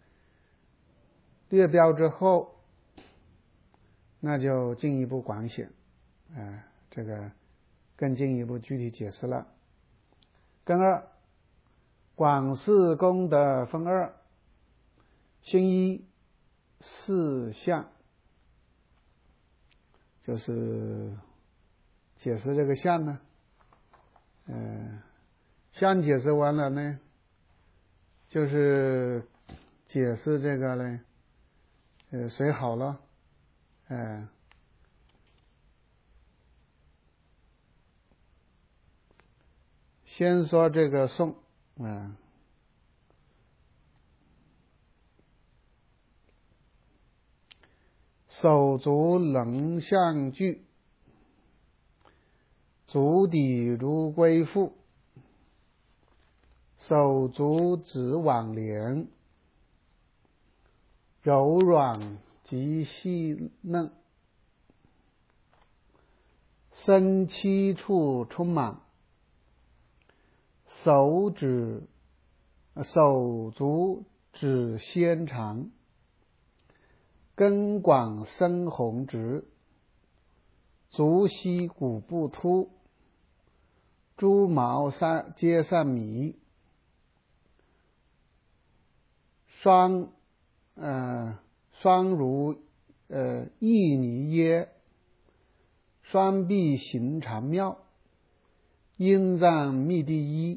S1: 略标之后，那就进一步广显，呃这个更进一步具体解释了。根二，广释功德分二，心一四相，就是解释这个相呢，呃相解释完了呢，就是解释这个呢呃随好了，呃先说这个颂，啊、呃手足能相具，足底如龟腹，手足指网连，柔软及细嫩，身七处充满，手指手足指纤长，根广深红直，足膝骨部突，诸毛三皆善迷，双呃双如呃熠泥耶，双臂形长妙，阴脏密第一，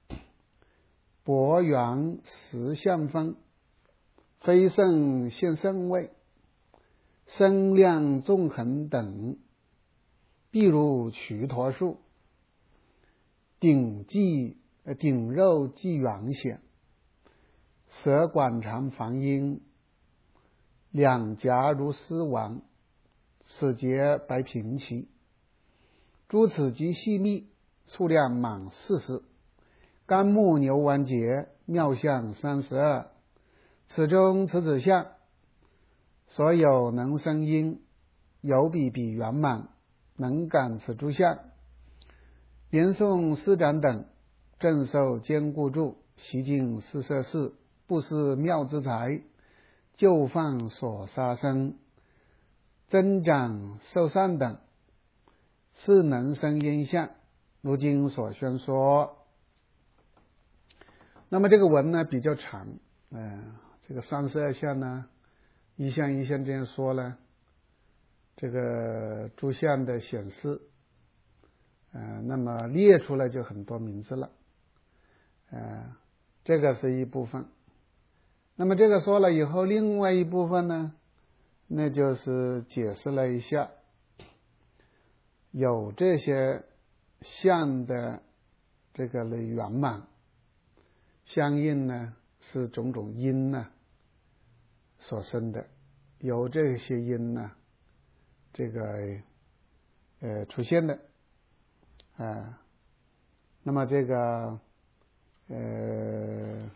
S1: 薄圆实相分，非圣现圣位，身量纵横等，譬如瞿陀树，顶际顶肉际圆显，舌管长防阴，两颊如丝丸，齿节白平齐，诸齿极细密，数量满四十，肝木牛丸节，妙相三十二，此中此子相，所有能生因，有比比圆满，能感此诸相。言诵师长等，正受坚固住，习尽四摄事，不失妙之才，就放所杀生，增长受善等，是能生因相，如今所宣说。那么这个文呢比较长，呃，这个三十二相呢，一项一项这样说呢，这个诸相的显示， 呃，那么列出来就很多名字了，呃，这个是一部分。那么这个说了以后，另外一部分呢，那就是解释了一下，有这些相的这个的圆满，相应呢是种种因呢所生的，有这些因呢，这个呃出现的，啊、呃，那么这个呃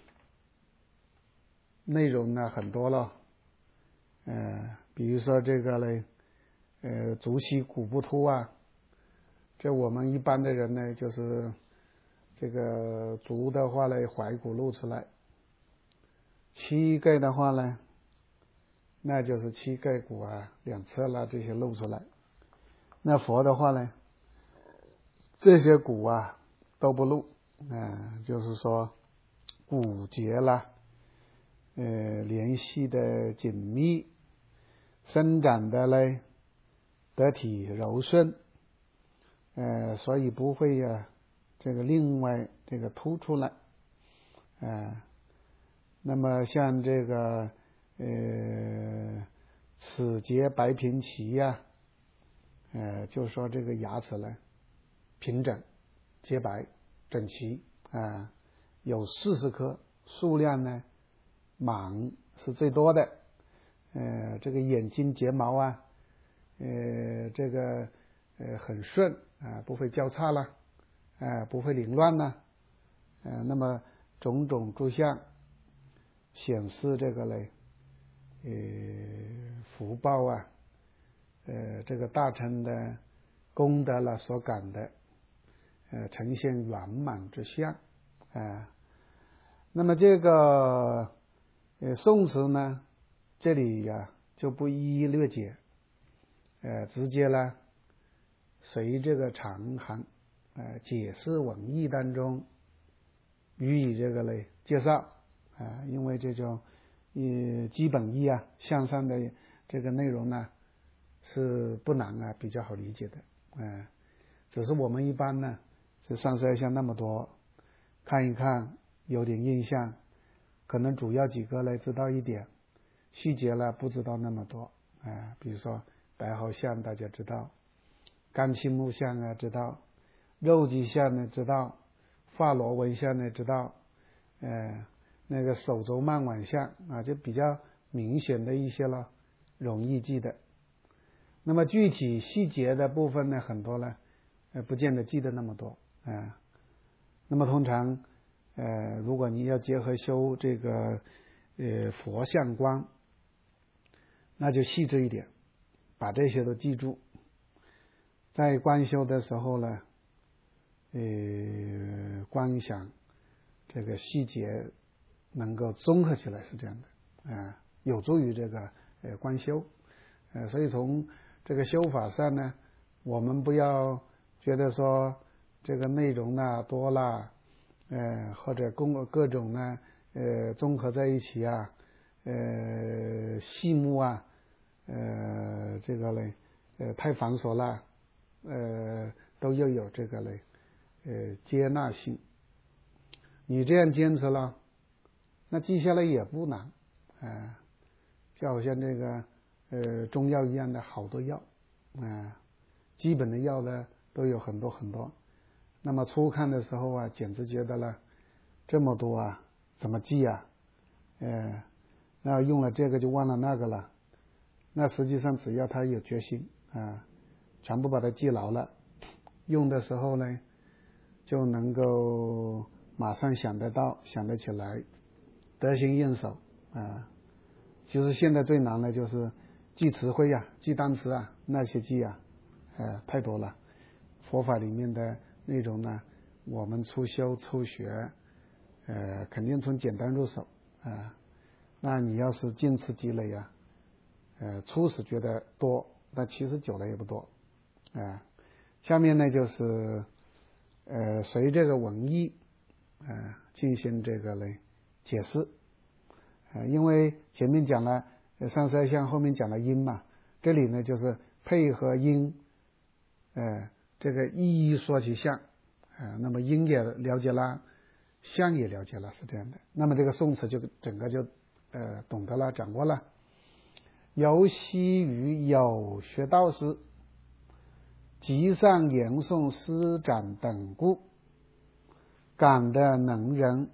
S1: 内容呢很多了，呃，比如说这个呢，呃，足膝骨不凸啊，这我们一般的人呢，就是这个足的话呢，踝骨露出来；膝盖的话呢，那就是膝盖骨啊两侧啦这些露出来。那佛的话呢，这些骨啊都不露，啊、呃，就是说骨节啦，呃，联系的紧密，伸展的嘞得体柔顺，呃，所以不会呀、啊，这个另外这个凸出来，呃，那么像这个呃齿节白平齐呀、啊，呃，就说这个牙齿呢平整、洁白、整齐啊、呃，有四十颗，数量呢满是最多的，呃，这个眼睛睫毛啊，呃，这个呃很顺啊、呃，不会交叉了，啊、呃，不会凌乱了，呃，那么种种诸相显示这个嘞，呃，福报啊，呃，这个大乘的功德了所感的，呃，呈现圆满之相啊、呃。那么这个呃宋词呢，这里呀、啊、就不一一略解，呃，直接呢随这个长行呃解释文义当中予以这个嘞介绍啊、呃，因为这种呃基本义啊向上的这个内容呢是不难啊，比较好理解的，呃，只是我们一般呢这上十二相那么多，看一看有点印象，可能主要几个呢知道一点，细节呢不知道那么多啊、呃，比如说白毫相大家知道，肝气木相啊知道，肉际相呢知道，发罗纹相呢知道，呃，那个手肘慢腕相啊就比较明显的一些了，容易记得。那么具体细节的部分呢，很多呢，呃，不见得记得那么多啊、呃。那么通常，呃，如果你要结合修这个呃佛相观，那就细致一点，把这些都记住。在观修的时候呢，呃，观想这个细节能够综合起来是这样的，啊、呃，有助于这个呃观修，呃，所以从这个修法上呢，我们不要觉得说这个内容呢多了，呃，或者共各种呢，呃，综合在一起啊，呃，细目啊，呃，这个嘞，呃，太繁琐了，呃，都要有这个嘞，呃，接纳性。你这样坚持了，那记下来也不难，啊、呃，就好像这个。呃，中药一样的好多药，啊、呃，基本的药呢都有很多很多。那么初看的时候啊，简直觉得呢，这么多啊，怎么记啊？呃，那用了这个就忘了那个了。那实际上只要他有决心啊、呃，全部把它记牢了，用的时候呢，就能够马上想得到、想得起来，得心应手啊、呃。其实现在最难的就是。记词汇啊，记单词啊，那些记啊，呃，太多了。佛法里面的内容呢，我们初修初学，呃，肯定从简单入手啊、呃。那你要是渐次积累啊，呃，初始觉得多，那其实久了也不多啊、呃。下面呢就是呃，随这个文义啊、呃、进行这个嘞解释，呃，因为前面讲了。上十二相后面讲了因嘛，这里呢就是配合因，呃， 这个一说起相，呃，那么因也了解了，相也了解了，是这样的。那么这个宋词就整个就呃懂得了，掌握了。由昔于有学道士，集上言诵诗展等故，感的能人，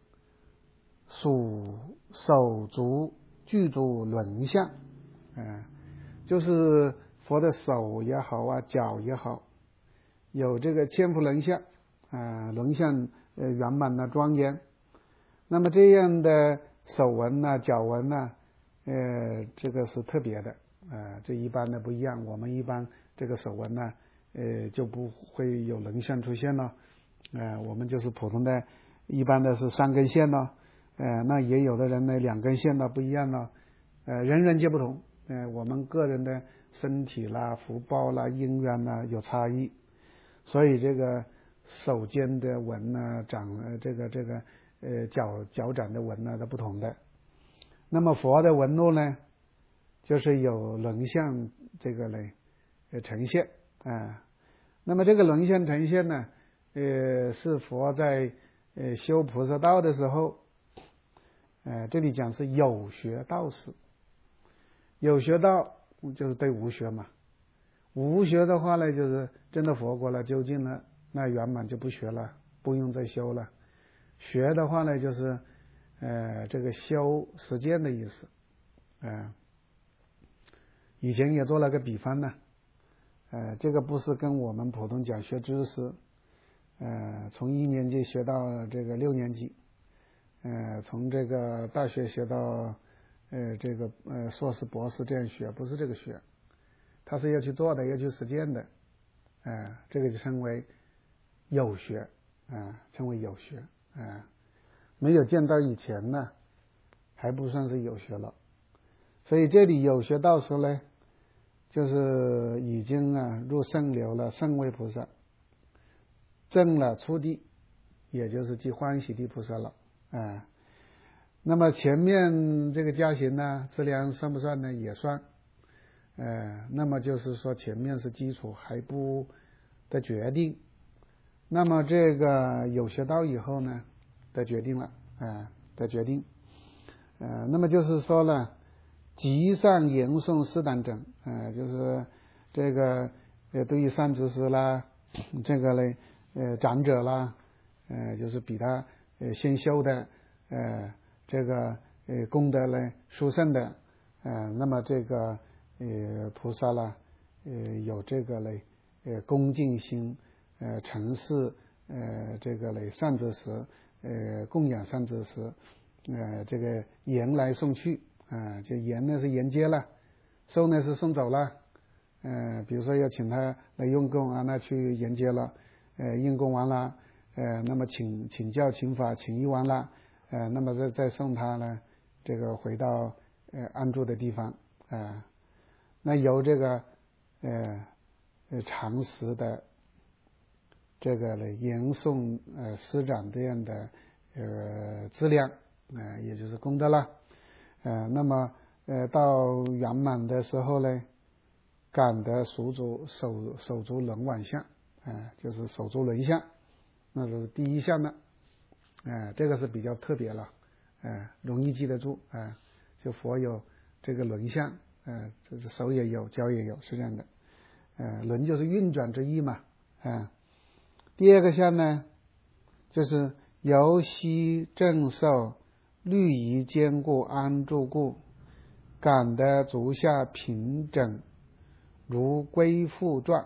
S1: 属手足具足轮相，呃，就是佛的手也好啊，脚也好，有这个千佛轮相，啊、呃，轮相呃圆满的庄严。那么这样的手纹呐、脚纹呐，呃，这个是特别的，呃，这一般的不一样。我们一般这个手纹呢，呃，就不会有轮相出现了，呃，我们就是普通的，一般的是三根线了，呃，那也有的人呢两根线呢不一样了，呃，人人皆不同，呃，我们个人的身体啦、福报啦、因缘啦有差异，所以这个手尖的纹呢，掌呃这个这个呃脚脚掌的纹呢都不同的。那么佛的纹路呢，就是有轮相这个呢呃呈现啊。那么这个轮相呈现呢，呃是佛在呃修菩萨道的时候，呃这里讲是有学道士，有学道就是对无学嘛，无学的话呢，就是真的佛过了究竟了，那圆满就不学了，不用再修了。学的话呢，就是呃这个修实践的意思，呃以前也做了个比方呢，呃这个不是跟我们普通讲学知识，呃从一年级学到这个六年级，呃从这个大学学到呃这个呃硕士博士这样学，不是这个学，他是要去做的，要去实践的，呃这个就称为有学，啊、呃、称为有学，啊、呃没有见到以前呢，还不算是有学了。所以这里有学道士呢，就是已经啊入圣流了，圣位菩萨，证了初地，也就是即欢喜地菩萨了啊、呃。那么前面这个加行呢，质量算不算呢？也算。呃，那么就是说前面是基础，还不的决定。那么这个有学道以后呢，的决定了，啊、呃，的决定，呃，那么就是说呢，集上言诵诗等等，呃，就是这个呃，对于善知识啦，这个呢，呃，长者啦，呃，就是比他呃先修的，呃，这个呃功德呢殊胜的，呃，那么这个呃菩萨啦，呃有这个呢，呃恭敬心。呃，承事，呃，这个嘞善知识，呃，供养善知识，呃，这个言来送去，啊、呃，就言呢是沿接了，送呢是送走了，呃，比如说要请他来用功啊，那去沿接了，呃，用功完了，呃，那么请请教请法请益完了，呃，那么再再送他呢，这个回到呃安住的地方，啊、呃，那由这个呃呃常识的。这个呢，言诵呃师长这样的呃质量，呃也就是功德了，呃那么呃到圆满的时候呢，感得属足手手足轮往相，啊、呃、就是手足轮相，那是第一项的，啊、呃、这个是比较特别了，啊、呃、容易记得住，啊、呃、就佛有这个轮相，呃这是手也有脚也有，是这样的，呃轮就是运转之意嘛，啊、呃。第二个相呢，就是由悉正受律仪坚固安住故，感得足下平整，如龟腹状。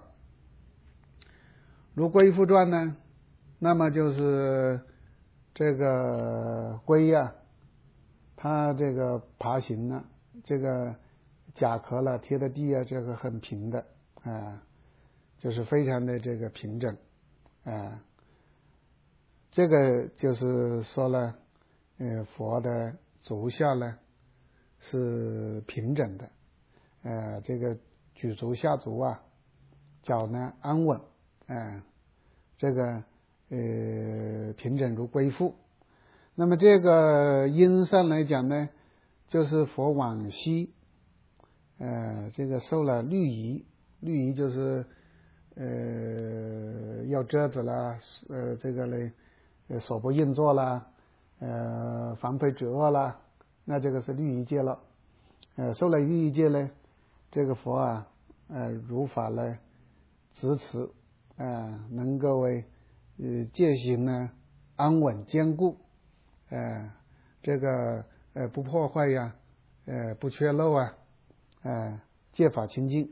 S1: 如龟腹状呢，那么就是这个龟呀、啊，它这个爬行呢，这个甲壳了贴的地啊，这个很平的啊、呃，就是非常的这个平整。啊、呃，这个就是说呢，呃，佛的足下呢是平整的，呃，这个举足下足啊，脚呢安稳，啊、呃，这个呃平整如龟腹。那么这个因上来讲呢，就是佛往昔，呃，这个受了律仪，律仪就是呃要折子啦，呃这个嘞呃手部运作啦，呃防备止恶啦，那这个是律仪戒了。呃受了律仪戒呢，这个佛啊呃如法来支持啊、呃，能够为呃戒行呢安稳坚固，呃这个呃不破坏呀，呃不缺漏啊，呃戒法清净。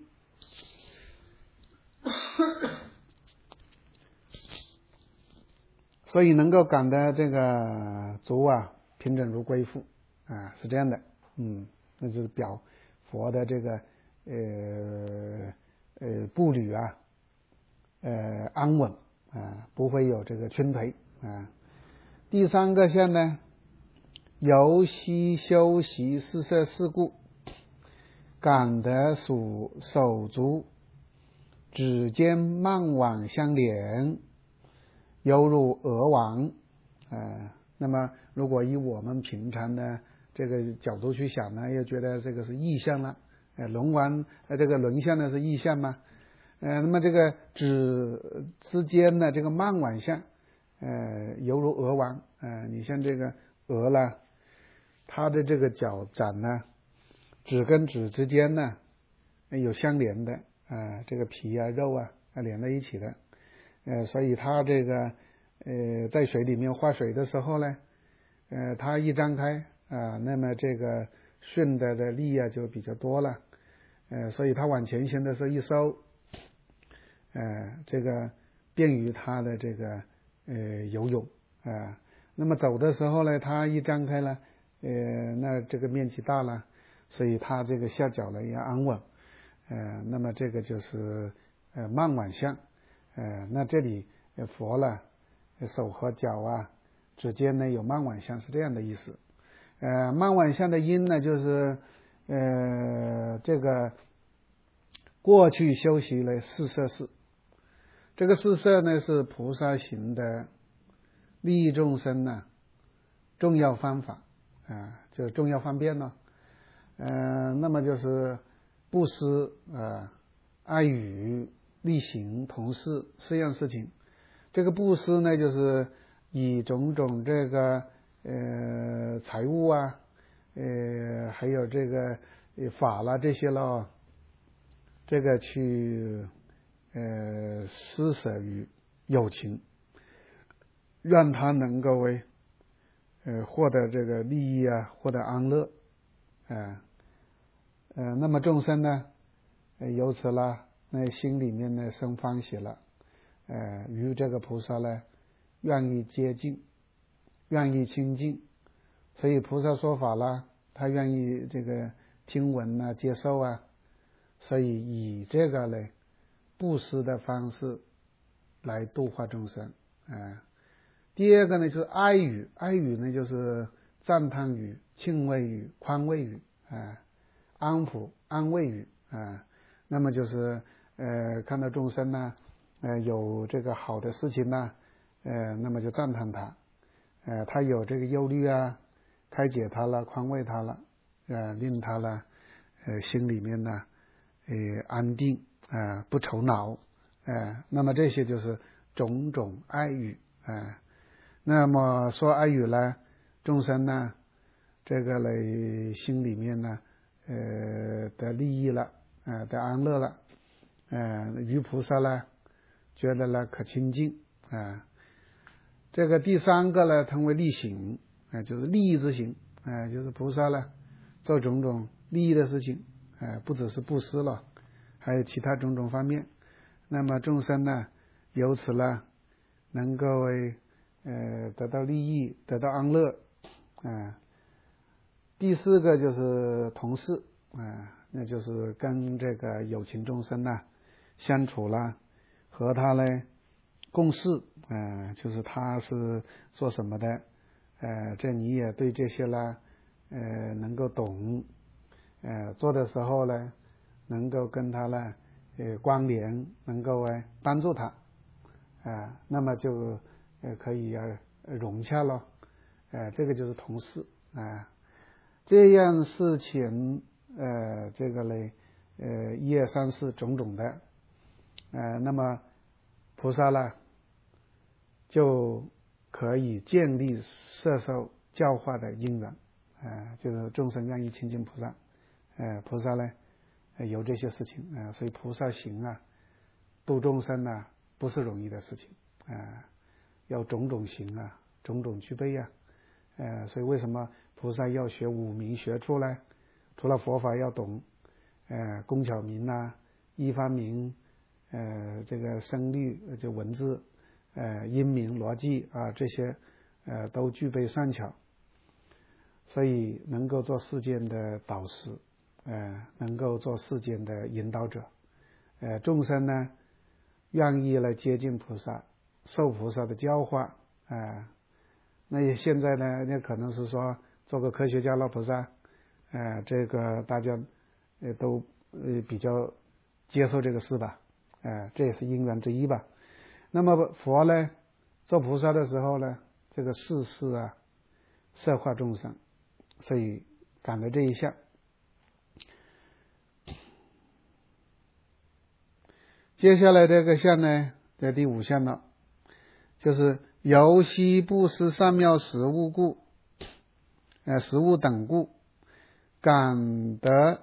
S1: 所以能够感得这个足啊平整如龟腹啊，是这样的。嗯，那就是表佛的这个呃呃步履啊呃安稳啊，不会有这个倾颓啊。第三个项呢，由息修习四摄四故，感得属手足指尖慢往相连，犹如鹅王。呃那么如果以我们平常的这个角度去想呢，又觉得这个是意象了。呃轮王呃这个轮相呢是意象嘛。呃那么这个指之间的这个慢往相，呃犹如鹅王。呃你像这个鹅呢，它的这个脚掌呢，指跟指之间呢有相连的啊、呃，这个皮啊肉啊连在一起的。呃所以它这个呃在水里面划水的时候呢，呃它一张开啊、呃，那么这个顺的的力啊就比较多了。呃所以它往前行的时候一收，呃这个便于它的这个呃游泳啊、呃。那么走的时候呢，它一张开了，呃那这个面积大了，所以它这个下脚呢也安稳。呃那么这个就是呃慢往相。呃那这里佛呢手和脚啊指尖呢有慢往相，是这样的意思。呃慢往相的因呢，就是呃这个过去修习了四摄事。这个四摄呢是菩萨行的利益众生呢重要方法啊、呃，就是重要方便呢。呃那么就是布施啊、爱语、利行、同事四样事情。这个布施呢，就是以种种这个呃财物啊，呃还有这个法啦这些了，这个去呃施舍于有情，让他能够为呃获得这个利益啊，获得安乐啊。呃呃，那么众生呢，呃、由此啦，那心里面呢生欢喜了，呃，与这个菩萨呢愿意接近，愿意亲近，所以菩萨说法啦，他愿意这个听闻啊，接受啊，所以以这个呢布施的方式来度化众生啊、呃。第二个呢就是爱语，爱语呢就是赞叹语、敬畏语、宽慰语啊。呃安抚安慰语啊、呃，那么就是呃看到众生呢，呃有这个好的事情呢，呃那么就赞叹他，呃他有这个忧虑啊，开解他了，宽慰他了，呃令他呢，呃心里面呢，呃安定啊、呃，不愁恼，呃那么这些就是种种爱语啊、呃。那么说爱语呢，众生呢，这个呢心里面呢。呃的利益了，呃的安乐了，呃与菩萨呢觉得呢可亲近啊、呃。这个第三个呢称为利行啊、呃，就是利益之行啊、呃，就是菩萨呢做种种利益的事情啊、呃，不只是布施了，还有其他种种方面。那么众生呢由此呢能够为呃得到利益，得到安乐啊。呃第四个就是同事啊、呃，那就是跟这个有情众生呢相处啦，和他呢共事啊、呃，就是他是做什么的，呃，这你也对这些呢呃能够懂，呃做的时候呢能够跟他呢呃关联，能够呃帮助他啊、呃，那么就呃可以呃融洽了，呃这个就是同事啊。呃这样事情呃这个呢呃一二三四种种的呃，那么菩萨呢就可以建立摄受教化的因缘，呃，就是众生愿意亲近菩萨，呃，菩萨呢、呃、有这些事情，呃，所以菩萨行啊，度众生啊，不是容易的事情，呃，要种种行啊，种种具备啊，呃，所以为什么菩萨要学五明学处呢？除了佛法要懂，呃，工巧明啊，一方明，呃，这个声律就文字，呃，音明逻辑啊，这些呃都具备善巧，所以能够做世间的导师，呃，能够做世间的引导者，呃，众生呢愿意来接近菩萨，受菩萨的教化，啊、呃，那现在呢，那可能是说做个科学家了，菩萨，呃，这个大家呃都呃比较接受这个事吧，呃，这也是因缘之一吧。那么佛呢，做菩萨的时候呢，这个世事啊，摄化众生，所以感了这一项。接下来这个项呢，在第五项了，就是由悉布施善妙食物故，呃，食物等故，感得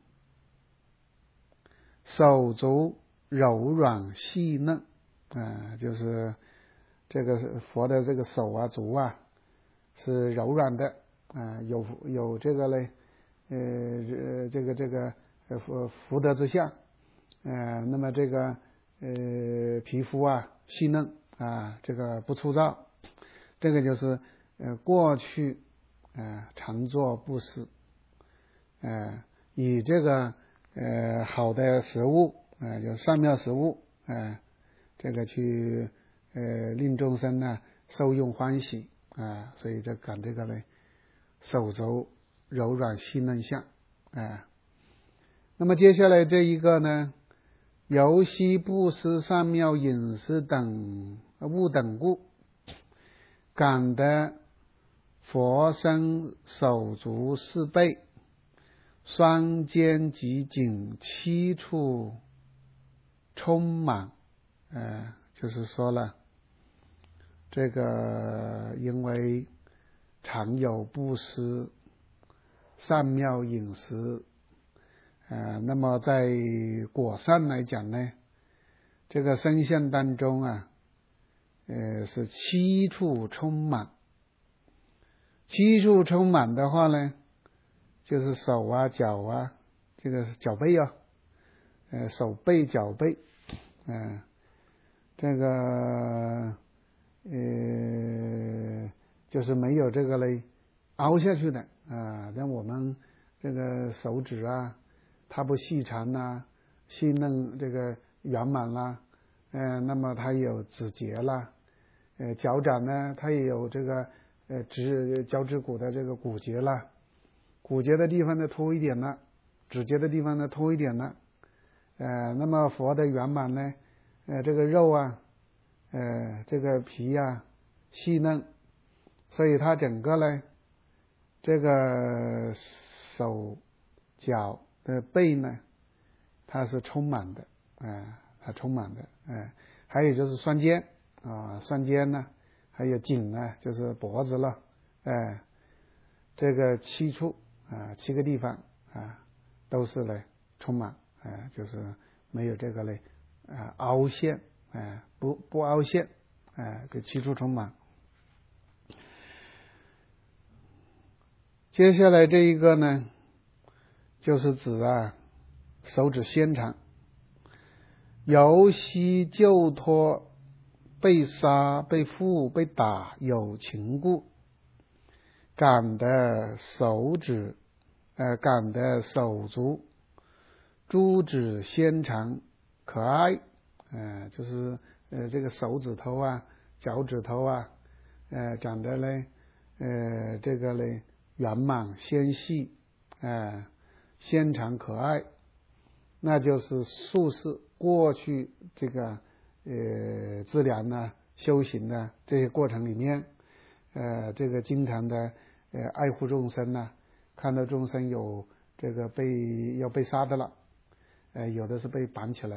S1: 手足柔软细嫩，呃，就是这个佛的这个手啊足啊是柔软的，啊、呃，有有这个嘞，呃，这个这个福福德之相，呃，那么这个呃皮肤啊细嫩啊，这个不粗糙，这个就是呃过去呃常做布施，呃以这个呃好的食物，呃就善妙食物，呃这个去呃令众生呢受用欢喜啊、呃，所以就感这个呢手足柔软细嫩相，啊、呃。那么接下来这一个呢，由悉布施善妙饮食等物等故，感得佛身手足四背，双肩及颈七处充满，呃，就是说了，这个因为常有布施善妙饮食，呃，那么在果善来讲呢，这个身相当中啊，呃，是七处充满。七处充满的话呢，就是手啊、脚啊，这个是脚背啊，呃，手背、脚背，嗯、呃，这个呃，就是没有这个嘞凹下去的啊。像我们这个手指啊，它不细长呐、细嫩，这个圆满啦，呃，那么它有指节啦，呃，脚掌呢，它也有这个呃指脚趾骨的这个骨节啦，骨节的地方呢凸一点了，指节的地方呢凸一点了，呃，那么佛的圆满呢，呃，这个肉啊，呃，这个皮啊细嫩，所以它整个呢，这个手脚的背呢，它是充满的，呃，它充满的，呃，还有就是双肩啊，双肩呢，还有颈呢，就是脖子了，呃，这个七处啊，七个地方啊，都是呢充满，呃，就是没有这个嘞啊凹陷，呃，不不凹陷，呃，这七处充满。接下来这一个呢，就是指啊手指纤长，由悉救脱被杀、被缚、被打有情故，感得手指，呃，感得手足诸指纤长可爱，呃，就是呃这个手指头啊、脚趾头啊，呃，长得嘞，呃，这个嘞圆满纤细，呃，纤长可爱，那就是术士过去这个呃治疗呢、修行呢这些过程里面，呃，这个经常的呃爱护众生呢，看到众生有这个被要被杀的了，呃，有的是被绑起来了，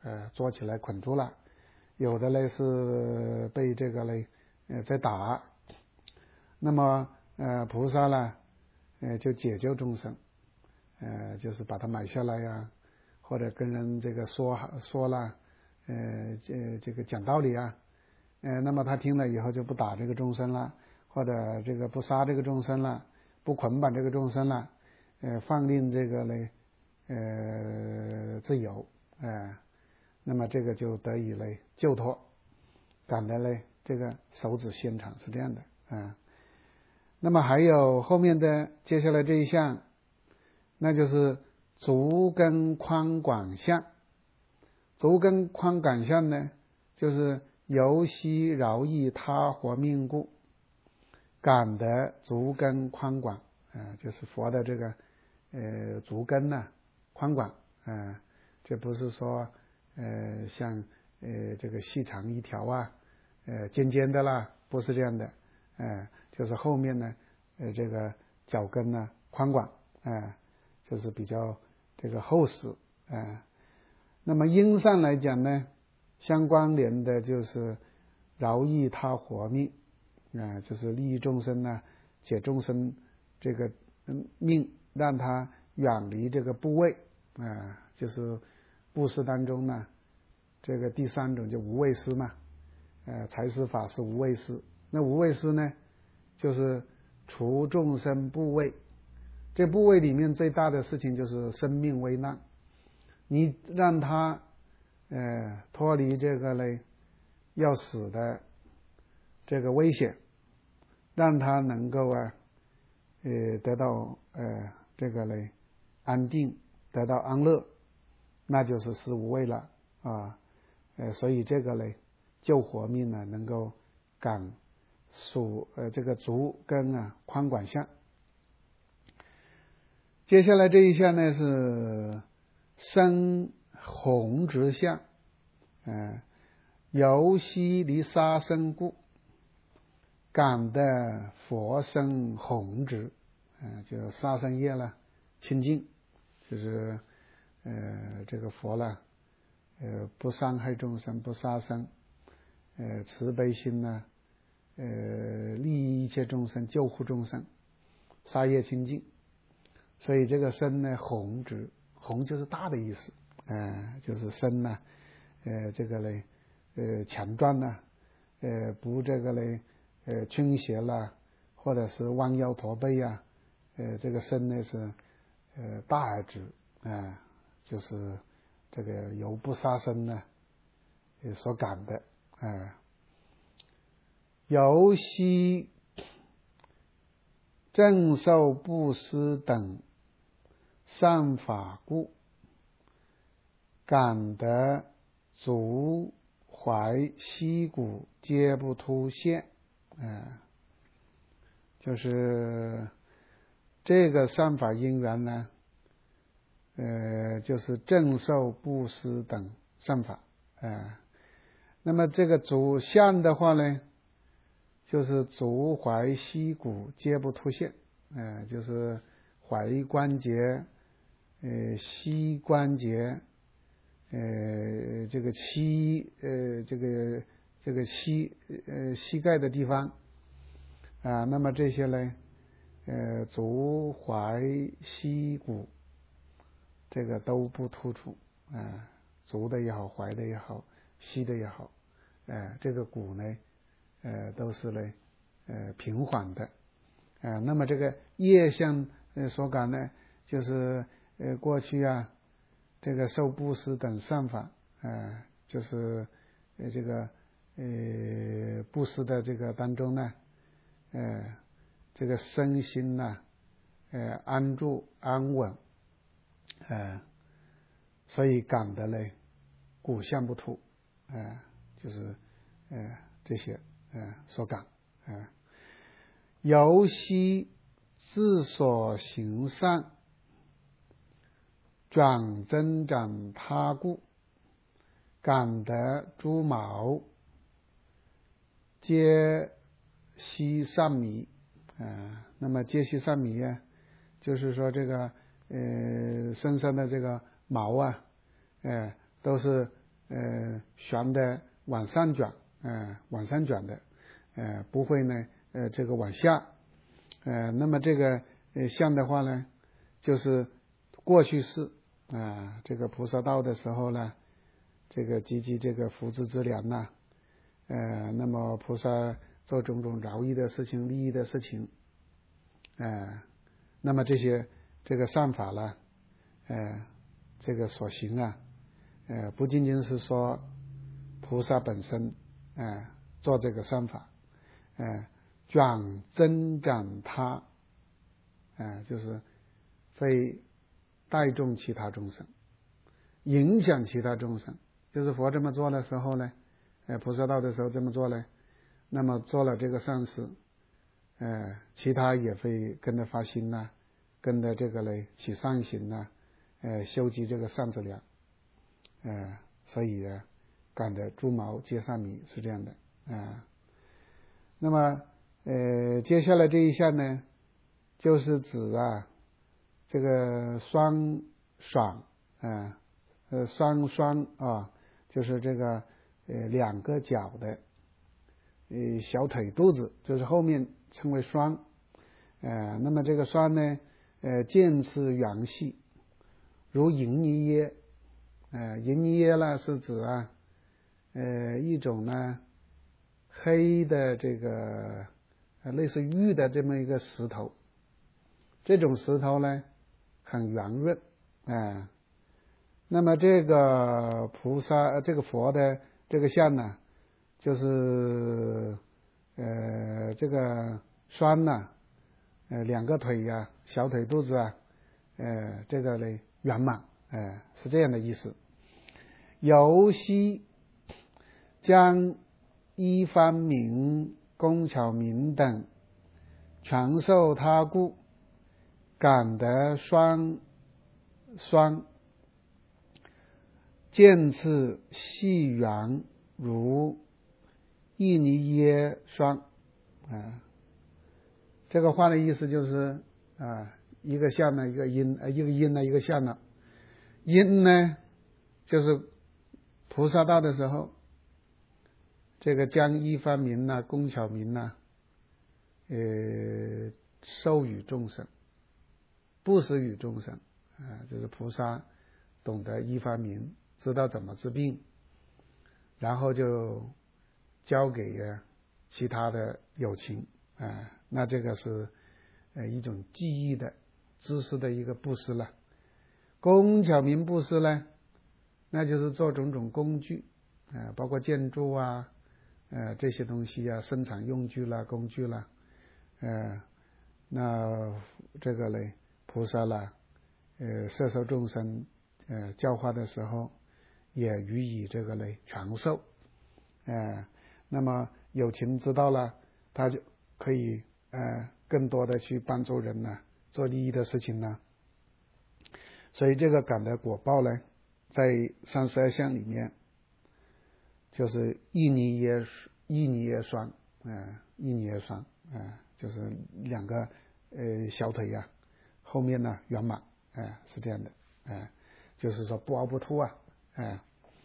S1: 呃捉起来捆住了，有的呢是被这个呢呃在打，那么呃菩萨呢呃就解救众生，呃就是把他买下来呀，或者跟人这个说说了呃这这个讲道理啊，呃那么他听了以后就不打这个众生了，或者这个不杀这个众生了，不捆绑这个众生了，呃放令这个呢呃自由，呃那么这个就得以嘞救脱，感得嘞这个手指心肠是这样的啊、呃。那么还有后面的接下来这一项，那就是足根宽广相。足根宽广相呢，就是由悉饶益他活命故，感得足根宽广，呃、就是佛的这个呃足根呢、啊、宽广，呃这不是说呃像呃这个细长一条啊，呃尖尖的啦，不是这样的，呃就是后面呢呃这个脚跟呢宽广，呃就是比较这个厚实，呃那么因上来讲呢，相关联的就是饶益他活命，啊、呃，就是利益众生呢，解众生这个命，让他远离这个部位，啊、呃，就是布施当中呢，这个第三种就无畏施嘛，呃，财施法是无畏施。那无畏施呢，就是除众生部位，这部位里面最大的事情就是生命危难。你让他呃脱离这个呢要死的这个危险，让他能够啊呃得到呃这个呢安定，得到安乐，那就是施无畏了啊。呃所以这个呢救活命呢能够感属呃这个足根啊宽广相。接下来这一项呢是生弘直相，呃由悉离杀生故，感得佛生弘直，呃就杀生业了清净，就是呃这个佛了呃不伤害众生，不杀生，呃慈悲心呢呃利益一切众生，救护众生，杀业清净。所以这个生呢弘直，弘就是大的意思，呃就是生呢呃这个呢呃强壮呢，呃不这个呢呃倾斜了，或者是弯腰驼背啊，呃这个生呢是呃大而直，啊、呃、就是这个由不杀生呢所感的，啊、呃、由悉正受布施等善法故，感得足踝膝骨皆不突现，呃、就是这个善法因缘呢，呃，就是正受布施等善法，呃、那么这个足相的话呢，就是足踝膝骨皆不突现，呃、就是踝关节呃膝关节呃这个膝呃这个这个膝呃膝盖的地方啊，那么这些呢呃足踝膝骨这个都不突出啊，足的也好，踝的也好，膝的也好，呃这个骨呢呃都是呢呃平缓的，呃那么这个业相呃所感呢，就是呃过去啊这个受布施等善法，呃就是呃这个呃布施的这个当中呢，呃这个身心呢呃安住安稳，呃所以感得嘞骨相不突，呃就是呃这些呃所感，呃由悉自所行善转增长他故，感得诸毛皆悉善迷，呃那么皆悉善迷啊，就是说这个呃身上的这个毛啊，呃都是呃旋的往上卷，呃往上卷的，呃不会呢呃这个往下，呃那么这个呃相的话呢，就是过去式啊、呃、这个菩萨道的时候呢，这个积积这个福资资粮呐，呃那么菩萨做种种饶益的事情、利益的事情，呃那么这些这个善法呢，呃这个所行啊，呃不仅仅是说菩萨本身呃做这个善法，呃转增长他，呃就是会带动其他众生，影响其他众生。就是佛这么做的时候呢，呃菩萨道的时候这么做呢，那么做了这个善事，呃其他也会跟着发心呐、啊，跟着这个嘞起善行呐、啊，呃修集这个善资粮，呃所以呢感得诸毛皆善米，是这样的啊、呃。那么呃接下来这一项呢，就是指啊这个双爽啊呃双双啊，就是这个呃两个脚的呃小腿肚子，就是后面称为双。呃那么这个双呢，呃渐次圆细，如银泥耶。呃银泥耶呢是指啊呃一种呢黑的这个呃类似玉的这么一个石头，这种石头呢很圆润啊、呃。那么这个菩萨这个佛的这个像呢，就是呃这个双呢，呃两个腿呀、啊、小腿肚子啊，呃这个呢圆满，呃是这样的意思。由昔将一方明、工巧明等传授他故，感得双双渐次细圆，如一泥耶双啊。这个话的意思就是啊，一个相呢，一个因，一个因呢，一个相呢。因呢，就是菩萨道的时候，这个将一方明呐、工巧明呐，呃，授予众生，布施于众生啊，就是菩萨懂得一方明，知道怎么治病，然后就交给其他的有情啊，那这个是呃一种记忆的知识的一个布施了。工巧明布施呢，那就是做种种工具啊，包括建筑啊，呃这些东西啊，生产用具啦、工具啦，呃那这个呢，菩萨啦，呃摄受众生呃教化的时候，也予以这个呢传授，呃那么有情知道了，他就可以呃更多的去帮助人呢，做利益的事情呢。所以这个感得果报呢，在三十二相里面，就是一泥耶一泥耶双，呃一泥耶双，呃就是两个呃小腿呀、啊，后面呢圆满，呃是这样的，呃就是说不凹不凸啊，呃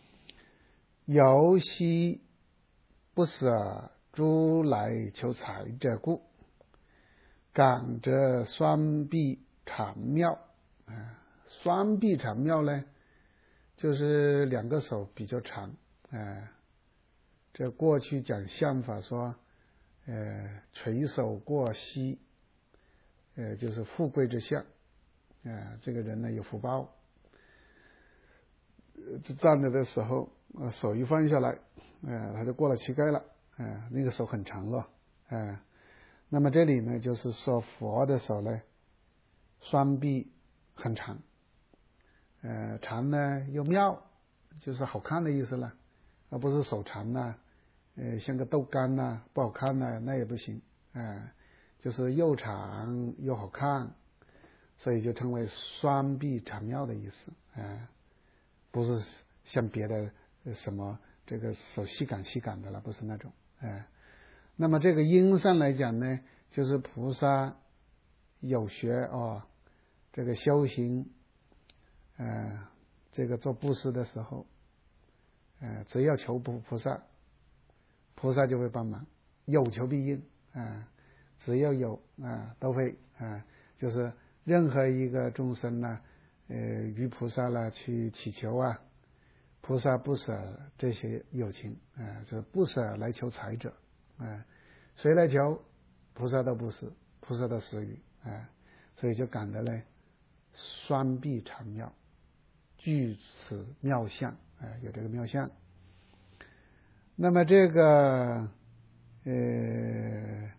S1: 由昔不舍诸来求财者故，感得双臂长妙，呃双臂长妙呢，就是两个手比较长，呃这过去讲相法说，呃垂手过膝，呃就是富贵之相，呃这个人呢有福报，这站着的时候，呃手一放下来，呃他就过了膝盖了，呃那个手很长了，呃那么这里呢就是说佛的手呢，双臂很长，呃长呢又妙，就是好看的意思了，而不是手长呐、啊，呃像个豆干呐、啊、不好看呐、啊、那也不行，呃就是又长又好看，所以就称为双臂长妙的意思，呃不是像别的什么这个手细感细感的了，不是那种，呃那么这个因上来讲呢，就是菩萨有学哦，这个修行，呃，这个做布施的时候， 呃，只要求菩菩萨，菩萨就会帮忙，有求必应啊、呃，只要有啊、呃，都会啊、呃，就是任何一个众生呢，呃，与菩萨呢去祈求啊，菩萨不舍这些有情啊、呃，就是不舍来求财者啊、呃，谁来求，菩萨都不是，菩萨的施予啊、呃，所以就感得呢，双臂长妙，具此妙相啊、呃，有这个妙相。那么这个呃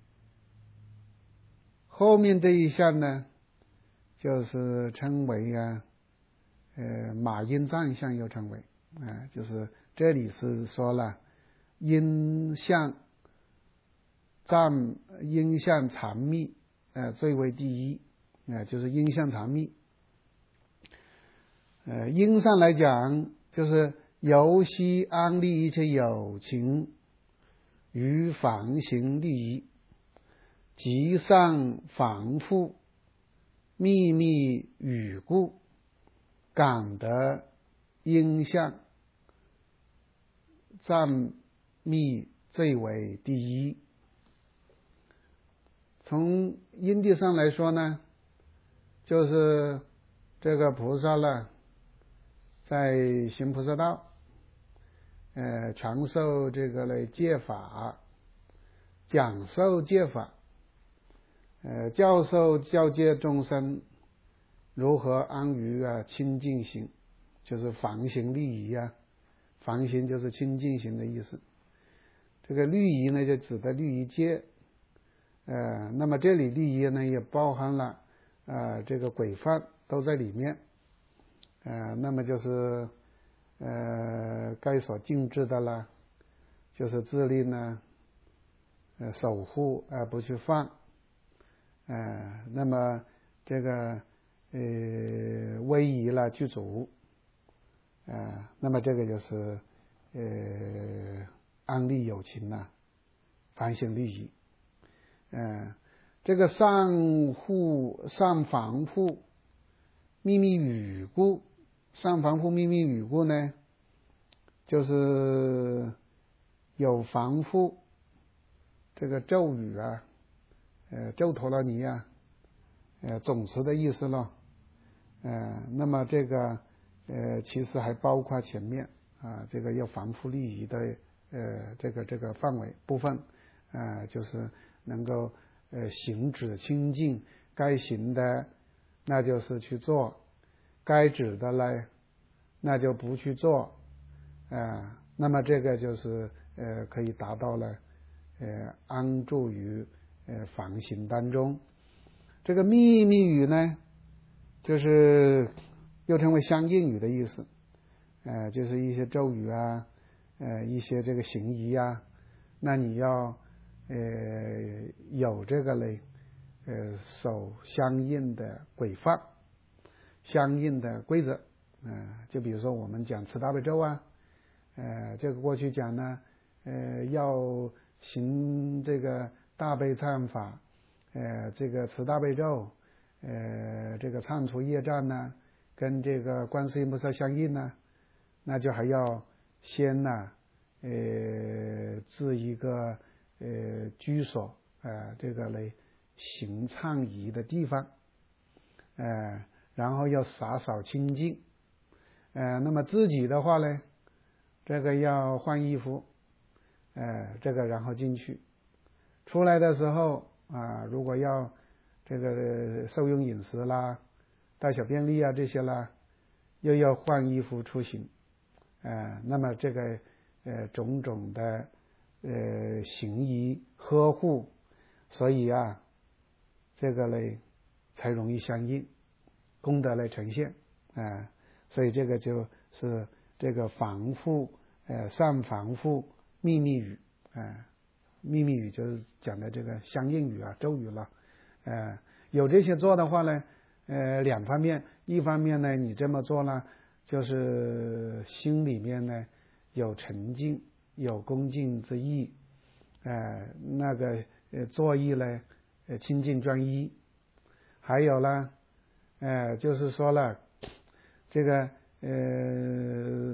S1: 后面这一项呢，就是称为啊呃马音藏相，又称为啊、呃，就是这里是说了音相藏音相禅密呃最为第一啊、呃，就是音相禅密。呃音上来讲，就是由悉安立一切有情于防行利益，即上防护秘密语故，感得音相藏密最为第一。从因地上来说呢，就是这个菩萨呢，在行菩萨道，呃，传授这个来戒法，讲授戒法，呃，教授教诫众生如何安于啊清净行，就是防行律仪啊，防行就是清净行的意思。这个律仪呢，就指的律仪戒，呃，那么这里律仪呢，也包含了呃这个规范都在里面，呃，那么就是呃该所禁止的啦，就是自律呢，呃守护而、呃、不去犯，呃，那么这个呃威仪了具足，呃，那么这个就是呃安立有情呐、啊，防行律仪，呃，这个上护上防护秘密语故，上防护秘密语故呢，就是有防护这个咒语啊，呃，咒陀罗尼啊，呃，总持的意思咯，呃，那么这个呃，其实还包括前面啊，这个要防护律仪的呃，这个这个范围部分啊、呃，就是能够呃行止清净，该行的那就是去做，该止的呢，那就不去做啊、呃，那么这个就是呃可以达到了呃安住于呃防行当中。这个秘密语呢，就是又称为相应语的意思，呃，就是一些咒语啊，呃，一些这个行仪啊，那你要呃有这个嘞，呃，守相应的规范，相应的规则，呃，就比如说我们讲持大悲咒啊，呃，这个过去讲呢，呃，要行这个大悲忏法，呃，这个持大悲咒，呃，这个忏除业障呢，跟这个观世音菩萨相应呢，那就还要先呢，呃，置一个呃居所，呃，这个来行忏仪的地方，呃，然后要洒扫清净，呃，那么自己的话呢，这个要换衣服，呃，这个然后进去，出来的时候啊，如果要这个受用饮食啦、大小便利啊这些啦，又要换衣服出行，呃，那么这个呃种种的呃行仪呵护，所以啊，这个嘞才容易相应，功德来呈现啊、呃，所以这个就是这个防护呃上防护秘密语啊。呃秘密语就是讲的这个相应语啊，咒语了，呃，有这些做的话呢，呃，两方面，一方面呢，你这么做呢，就是心里面呢有沉静，有恭敬之意，呃，那个呃作意呢，呃清净专一，还有呢，呃，就是说了，这个呃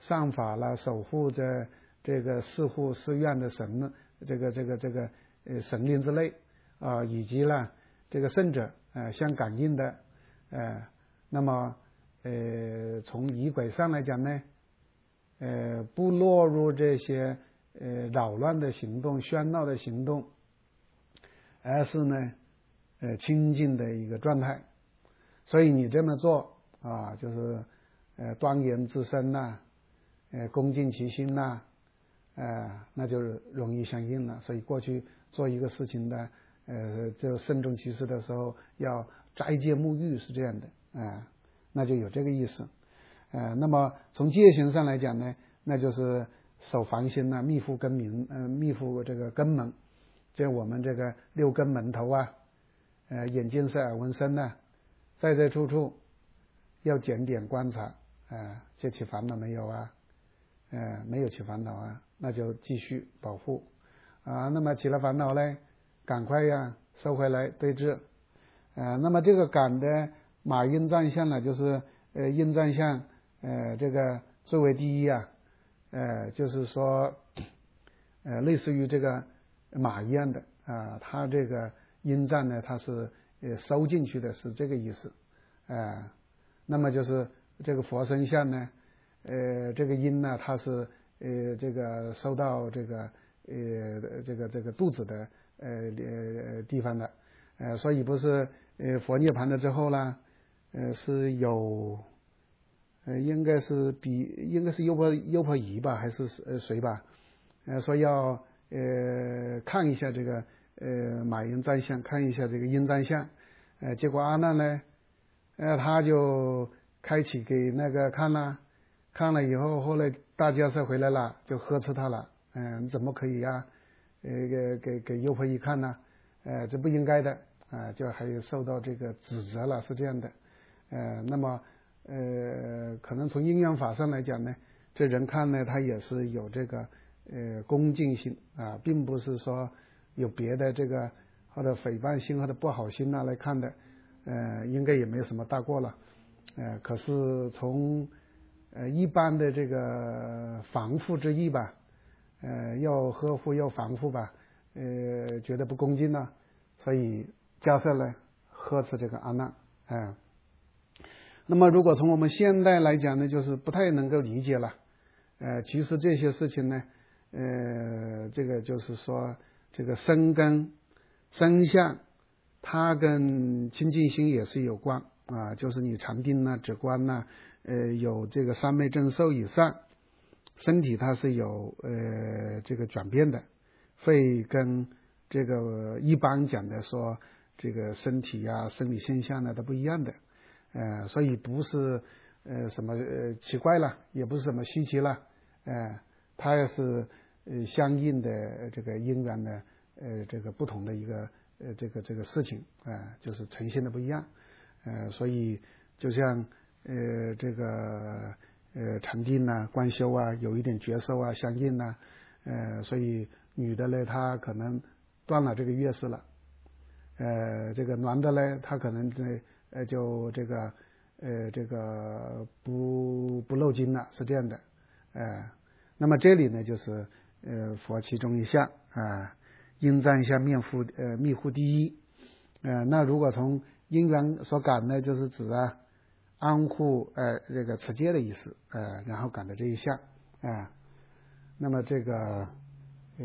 S1: 上法了，守护着这个寺护寺院的神，这个这个这个呃神灵之类啊、呃，以及呢这个圣者呃相感应的呃，那么呃从仪轨上来讲呢，呃不落入这些呃扰乱的行动、喧闹的行动，而是呢呃清净的一个状态。所以你这么做啊，就是呃庄严自身呐、呃恭敬其心呐、呃那就是容易相应了。所以过去做一个事情的呃就慎重其事的时候要斋戒沐浴是这样的啊、呃，那就有这个意思。呃那么从戒行上来讲呢，那就是守防心呐、密护根门呃密护这个根门，就我们这个六根门头啊，呃眼见色耳闻身呐，在在处处要检点观察，呃这起烦恼没有啊？呃没有起烦恼啊，那就继续保护啊。那么起了烦恼呢，赶快呀收回来对治。呃那么这个感的马阴藏相呢，就是呃阴藏相呃这个最为第一啊，呃就是说呃类似于这个马一样的啊、呃，它这个阴藏呢，它是呃收进去的，是这个意思啊、呃。那么就是这个佛身相呢，呃这个阴呢，它是呃这个收到这个呃这个这个肚子的呃呃地方的，呃所以不是呃佛涅槃了之后呢，呃是有呃应该是比应该是优婆优婆夷吧，还是呃谁吧，呃说要呃看一下这个呃马阴藏相，看一下这个阴藏相，呃结果阿难呢，呃他就开启给那个看了，看了以后，后来大迦叶回来了，就呵斥他了，嗯、呃，你怎么可以呀、啊？呃，给给给优婆夷看呢？呃，这不应该的啊、呃，就还有受到这个指责了，是这样的。呃，那么呃，可能从因缘法上来讲呢，这人看呢，他也是有这个呃恭敬心啊，并不是说有别的这个或者诽谤心或者不好心呐来看的，呃，应该也没有什么大过了。呃，可是从呃一般的这个防护之意吧，呃，要呵护要防护吧，呃，觉得不恭敬呢，所以加上呢呵斥这个阿难，啊、呃。那么如果从我们现代来讲呢，就是不太能够理解了，呃，其实这些事情呢，呃，这个就是说这个身根身相，它跟清净心也是有关啊，就是你禅定呐、止观呐，呃，有这个三昧正受以上，身体它是有呃这个转变的，会跟这个一般讲的说这个身体呀、生理现象呢都不一样的。呃，所以不是呃什么呃奇怪了，也不是什么稀奇了，呃，它也是呃相应的这个因缘的呃这个不同的一个呃这个这个事情啊、呃，就是呈现的不一样，呃，所以就像呃这个呃禅定呐、观修啊，有一点觉受啊相应呐、啊，呃，所以女的呢，她可能断了这个月事了，呃，这个男的呢，他可能呢。呃，就这个，呃，这个不不漏精了，是这样的，呃，那么这里呢，就是呃佛其中一项啊，阴藏相面护呃密护第一，呃，那如果从因缘所感呢，就是指啊安护呃这个持戒的意思，呃，然后感的这一项啊、呃，那么这个呃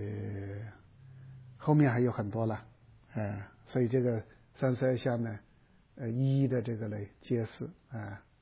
S1: 后面还有很多了，呃，所以这个三十二项呢。呃，一一的这个来揭示啊。